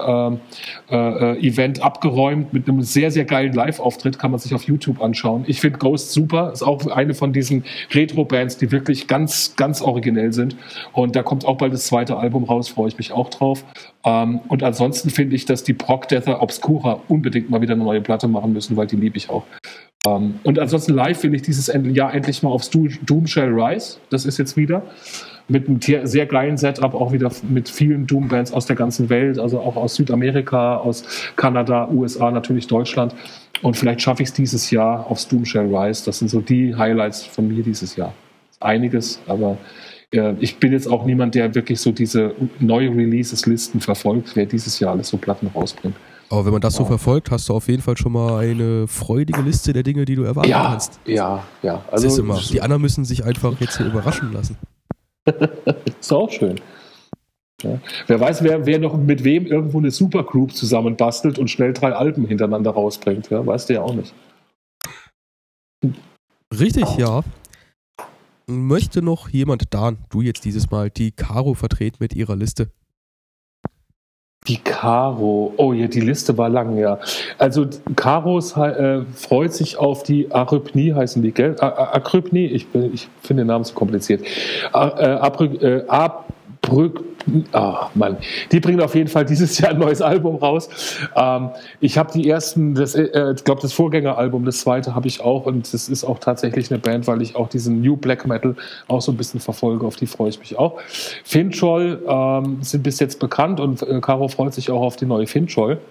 Speaker 2: Event abgeräumt mit einem sehr, sehr geilen Live-Auftritt, kann man sich auf YouTube anschauen. Ich finde Ghost super, ist auch eine von diesen Retro-Bands, die wirklich ganz, ganz originell sind. Und da kommt auch bald das zweite Album raus, freue ich mich auch drauf. Und ansonsten finde ich, dass die Prog-Deather Obscura unbedingt mal wieder eine neue Platte machen müssen, weil die liebe ich auch. Und ansonsten live will ich dieses Jahr endlich mal aufs Doom Shall Rise. Das ist jetzt wieder mit einem sehr geilen Setup, auch wieder mit vielen Doom-Bands aus der ganzen Welt, also auch aus Südamerika, aus Kanada, USA, natürlich Deutschland. Und vielleicht schaffe ich es dieses Jahr aufs Doom Shall Rise. Das sind so die Highlights von mir dieses Jahr. Einiges, aber ich bin jetzt auch niemand, der wirklich so diese neue Releases-Listen verfolgt, wer dieses Jahr alles so Platten rausbringt.
Speaker 1: Aber wenn man das so verfolgt, hast du auf jeden Fall schon mal eine freudige Liste der Dinge, die du erwarten kannst.
Speaker 2: Ja.
Speaker 1: Also, siehst du mal, die anderen müssen sich einfach jetzt hier überraschen lassen.
Speaker 2: Ist auch schön. Ja. Wer weiß, wer noch mit wem irgendwo eine Supergroup zusammenbastelt und schnell 3 Alben hintereinander rausbringt. Ja, weißt du ja auch nicht.
Speaker 1: Richtig, ja. Möchte noch jemand, Dan, du jetzt dieses Mal, die Caro vertreten mit ihrer Liste?
Speaker 2: Die Caro. Oh ja, die Liste war lang, ja. Also Caro freut sich auf die Arypnie, heißen die, gell? Akrypnie, ich finde den Namen zu kompliziert. Mann. Die bringen auf jeden Fall dieses Jahr ein neues Album raus. Ich habe die ersten, ich glaube das Vorgängeralbum, das zweite habe ich auch, und das ist auch tatsächlich eine Band, weil ich auch diesen New Black Metal auch so ein bisschen verfolge, auf die freue ich mich auch. Fincholl sind bis jetzt bekannt, und Caro freut sich auch auf die neue Fincholl,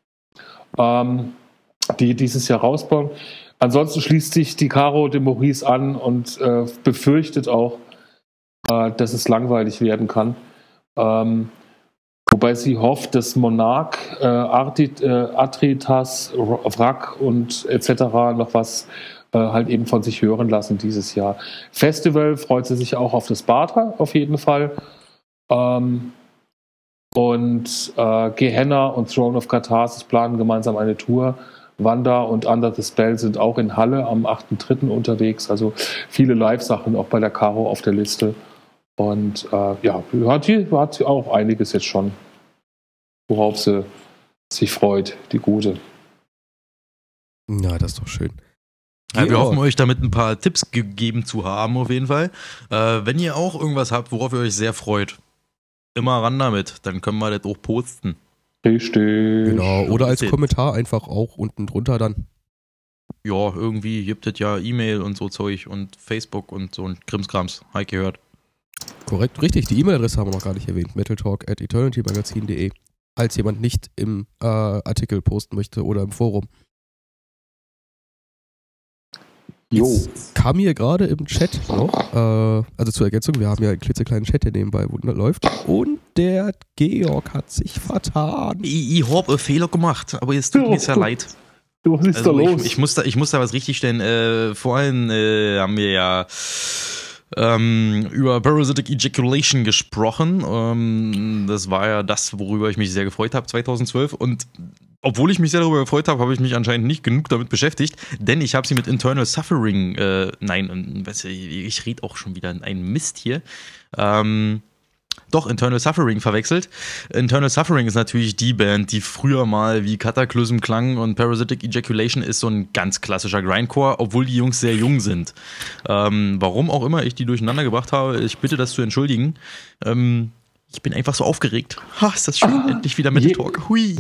Speaker 2: die dieses Jahr rausbauen. Ansonsten schließt sich die Caro dem Maurice an und befürchtet auch, dass es langweilig werden kann. Wobei sie hofft, dass Monarch, Atritas, Wrack und etc. noch was halt eben von sich hören lassen dieses Jahr. Festival freut sie sich auch auf das Bata auf jeden Fall. Und Gehenna und Throne of Catharsis planen gemeinsam eine Tour. Wanda und Under the Spell sind auch in Halle am 8.3. unterwegs. Also viele Live-Sachen auch bei der Caro auf der Liste. Und hat sie auch einiges jetzt schon, worauf sie sich freut, die Gute.
Speaker 1: Ja, das ist doch schön.
Speaker 3: Ja, wir hoffen, euch damit ein paar Tipps gegeben zu haben, auf jeden Fall. Wenn ihr auch irgendwas habt, worauf ihr euch sehr freut, immer ran damit, dann können wir das auch posten.
Speaker 2: Richtig.
Speaker 1: Genau, oder als Kommentar einfach auch unten drunter dann.
Speaker 3: Ja, irgendwie gibt es ja E-Mail und so Zeug und Facebook und so ein Krimskrams, habe ich gehört.
Speaker 1: Korrekt, richtig. Die E-Mail-Adresse haben wir noch gar nicht erwähnt. metaltalk@eternitymagazin.de. Falls jemand nicht im Artikel posten möchte oder im Forum. Jetzt kam hier gerade im Chat noch, also zur Ergänzung, wir haben ja einen klitzekleinen Chat, der nebenbei läuft, und der Georg hat sich vertan.
Speaker 3: Ich habe einen Fehler gemacht, aber es tut mir sehr leid.
Speaker 2: Was ist da los?
Speaker 3: Ich muss da was richtigstellen. Vorhin haben wir ja über Parasitic Ejaculation gesprochen. Das war ja das, worüber ich mich sehr gefreut habe 2012. Und obwohl ich mich sehr darüber gefreut habe, habe ich mich anscheinend nicht genug damit beschäftigt, denn ich habe sie mit Internal Suffering, ich rede auch schon wieder einen Mist hier, Internal Suffering verwechselt. Internal Suffering ist natürlich die Band, die früher mal wie Cataclysm klang, und Parasitic Ejaculation ist so ein ganz klassischer Grindcore, obwohl die Jungs sehr jung sind. Warum auch immer ich die durcheinander gebracht habe, ich bitte das zu entschuldigen. Ich bin einfach so aufgeregt. Ist das schön, endlich wieder Metal Talk. Hui.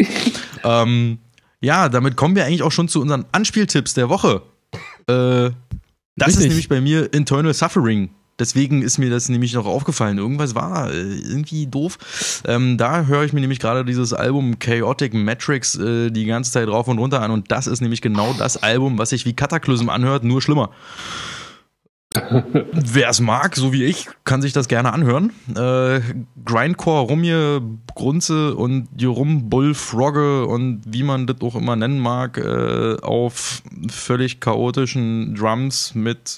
Speaker 3: Ja. Damit kommen wir eigentlich auch schon zu unseren Anspieltipps der Woche. Das ist nämlich bei mir Internal Suffering. Deswegen ist mir das nämlich noch aufgefallen. Irgendwas war irgendwie doof. Da höre ich mir nämlich gerade dieses Album Chaotic Matrix die ganze Zeit rauf und runter an. Und das ist nämlich genau das Album, was sich wie Cataclysm anhört, nur schlimmer. Wer es mag, so wie ich, kann sich das gerne anhören. Grindcore, Rumje, Grunze und die Rumbullfrogge und wie man das auch immer nennen mag, auf völlig chaotischen Drums mit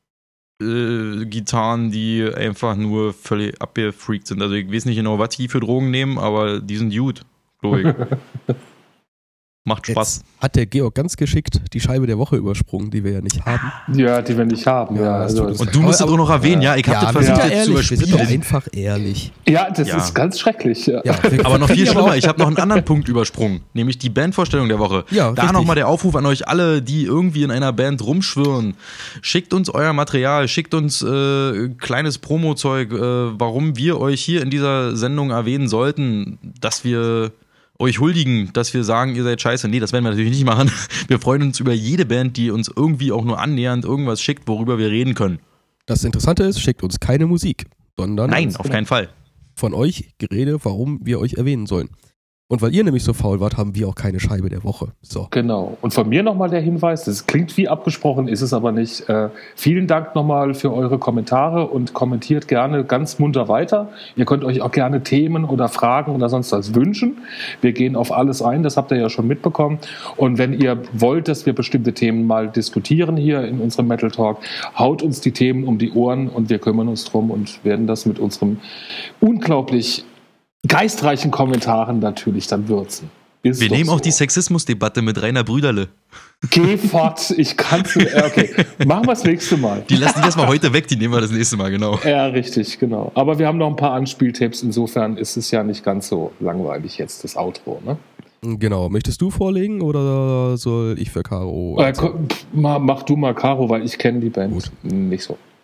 Speaker 3: Gitarren, die einfach nur völlig abgefreakt sind. Also ich weiß nicht genau, was die für Drogen nehmen, aber die sind gut, glaube ich. Macht Spaß.
Speaker 1: Jetzt hat der Georg ganz geschickt die Scheibe der Woche übersprungen, die wir ja nicht haben.
Speaker 2: Ja, die wir nicht haben. Ja,
Speaker 3: also und du musst es auch noch erwähnen, ja? Ich habe das versucht jetzt zu überspielen.
Speaker 1: Wir sind einfach ehrlich.
Speaker 2: Ja, das ist ganz schrecklich. Ja.
Speaker 3: Aber noch viel schlimmer, ich habe noch einen anderen Punkt übersprungen, nämlich die Bandvorstellung der Woche.
Speaker 1: Ja,
Speaker 3: da nochmal der Aufruf an euch alle, die irgendwie in einer Band rumschwirren. Schickt uns euer Material, schickt uns kleines Promo-Zeug, warum wir euch hier in dieser Sendung erwähnen sollten, dass wir euch huldigen, dass wir sagen, ihr seid scheiße. Nee, das werden wir natürlich nicht machen. Wir freuen uns über jede Band, die uns irgendwie auch nur annähernd irgendwas schickt, worüber wir reden können.
Speaker 1: Das Interessante ist, schickt uns keine Musik, sondern
Speaker 3: nein, auf keinen Fall.
Speaker 1: Von euch Gerede, warum wir euch erwähnen sollen. Und weil ihr nämlich so faul wart, haben wir auch keine Scheibe der Woche. So.
Speaker 2: Genau. Und von mir nochmal der Hinweis, das klingt wie abgesprochen, ist es aber nicht. Vielen Dank nochmal für eure Kommentare und kommentiert gerne ganz munter weiter. Ihr könnt euch auch gerne Themen oder Fragen oder sonst was wünschen. Wir gehen auf alles ein, das habt ihr ja schon mitbekommen. Und wenn ihr wollt, dass wir bestimmte Themen mal diskutieren hier in unserem Metal Talk, haut uns die Themen um die Ohren und wir kümmern uns drum und werden das mit unserem unglaublich geistreichen Kommentaren natürlich dann würzen.
Speaker 3: Wir nehmen auch die Sexismusdebatte mit Rainer Brüderle.
Speaker 2: Geh fort, ich kann's nicht. Okay, machen wir das nächste Mal.
Speaker 3: Die lassen die erstmal heute weg, die nehmen wir das nächste Mal, genau.
Speaker 2: Ja, richtig, genau. Aber wir haben noch ein paar Anspieltipps, insofern ist es ja nicht ganz so langweilig jetzt, das Outro, ne?
Speaker 1: Genau, möchtest du vorlegen oder soll ich für Caro?
Speaker 2: Mach du mal Caro, weil ich kenne die Band nicht so.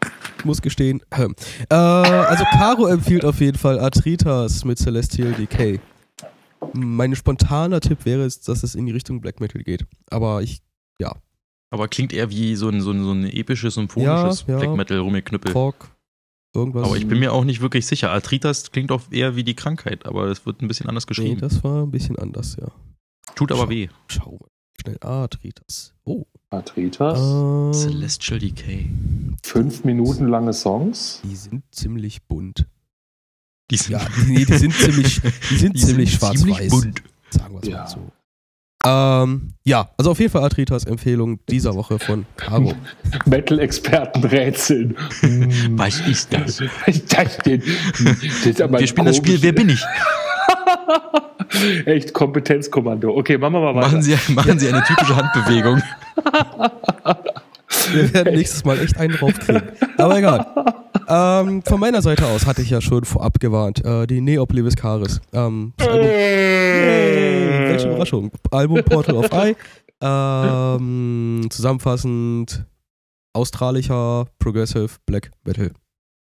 Speaker 1: muss gestehen. Also Caro empfiehlt auf jeden Fall Arthritas mit Celestial Decay. Mein spontaner Tipp wäre es, dass es in die Richtung Black Metal geht. Aber
Speaker 3: Aber klingt eher wie so ein episches, symphonisches Black Metal rumgeknüppel.
Speaker 1: Folk, irgendwas.
Speaker 3: Aber ich bin mir auch nicht wirklich sicher. Arthritas klingt auch eher wie die Krankheit, aber es wird ein bisschen anders geschrieben.
Speaker 1: Nee, das war ein bisschen anders, ja.
Speaker 3: Tut aber weh.
Speaker 1: Schau mal schnell. Arthritas. Oh.
Speaker 2: Arthritas.
Speaker 3: Celestial Decay.
Speaker 2: 5 Minuten lange Songs.
Speaker 1: Die sind ziemlich bunt.
Speaker 3: Die sind,
Speaker 1: Die sind ziemlich schwarz-weiß.
Speaker 3: bunt.
Speaker 1: Sagen wir es mal so. Also auf jeden Fall Arthritas-Empfehlung dieser Woche von Caro.
Speaker 2: Metal-Experten rätseln.
Speaker 3: Was ist das?
Speaker 2: Was ist das denn? Das ist aber
Speaker 3: Wir spielen das Spiel Wer bin ich?
Speaker 2: Echt Kompetenzkommando. Okay, machen wir mal weiter.
Speaker 3: Machen Sie eine typische Handbewegung.
Speaker 1: Wir werden nächstes Mal echt einen draufkriegen. Aber egal. Von meiner Seite aus hatte ich ja schon vorab gewarnt. Die Neoblivis Caris. Das Album, welche Überraschung. Album Portal of Eye. Zusammenfassend australischer Progressive Black Metal.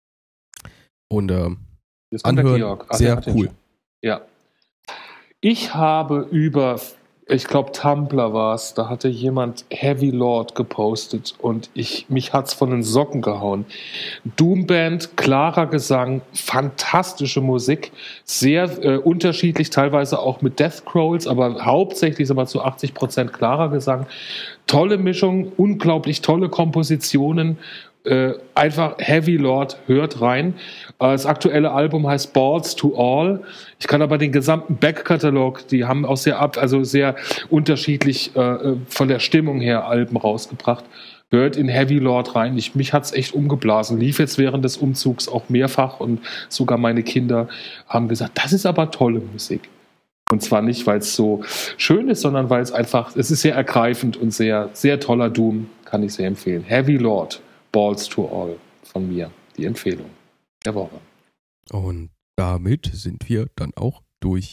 Speaker 1: Und anhören, sehr cool.
Speaker 2: Ja. Ich habe ich glaube Tumblr war es, da hatte jemand Heavy Lord gepostet und mich hat's von den Socken gehauen. Doomband, klarer Gesang, fantastische Musik, sehr unterschiedlich, teilweise auch mit Death Growls, aber hauptsächlich aber zu 80% klarer Gesang. Tolle Mischung, unglaublich tolle Kompositionen. Einfach Heavy Lord, hört rein. Das aktuelle Album heißt Balls to All. Ich kann aber den gesamten Backkatalog, die haben auch sehr unterschiedlich von der Stimmung her Alben rausgebracht. Hört in Heavy Lord rein. Mich hat's echt umgeblasen. Lief jetzt während des Umzugs auch mehrfach und sogar meine Kinder haben gesagt, das ist aber tolle Musik. Und zwar nicht, weil es so schön ist, sondern weil es ist sehr ergreifend und sehr, sehr toller Doom, kann ich sehr empfehlen. Heavy Lord. Balls to All von mir, die Empfehlung der Woche. Und
Speaker 1: damit sind wir dann auch durch.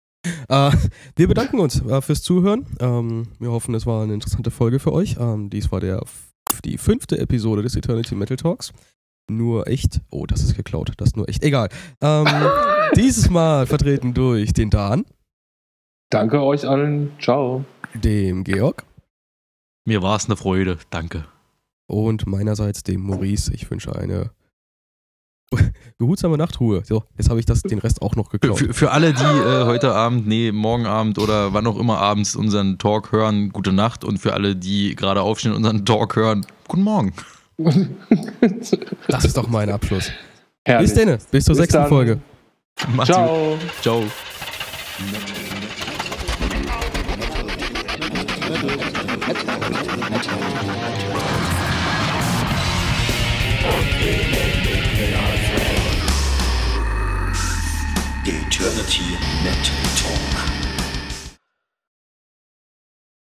Speaker 1: Wir bedanken uns fürs Zuhören. Wir hoffen, es war eine interessante Folge für euch. Dies war die 5. Episode des Eternity Metal Talks. Nur echt, das ist geklaut, das ist nur echt, egal. Dieses Mal vertreten durch den Dan.
Speaker 2: Danke euch allen, ciao.
Speaker 1: Dem Georg.
Speaker 3: Mir war es eine Freude, danke.
Speaker 1: Und meinerseits dem Maurice. Ich wünsche eine behutsame Nachtruhe. So, jetzt habe ich den Rest auch noch geklaut.
Speaker 3: Für alle, die heute Abend, morgen Abend oder wann auch immer abends unseren Talk hören, gute Nacht. Und für alle, die gerade aufstehen und unseren Talk hören, guten Morgen.
Speaker 1: Das ist doch mein Abschluss.
Speaker 2: Herrlich.
Speaker 1: Bis denn, bis zur 6. Folge.
Speaker 3: Macht's gut. Ciao.
Speaker 4: The Eternity Metal Talk.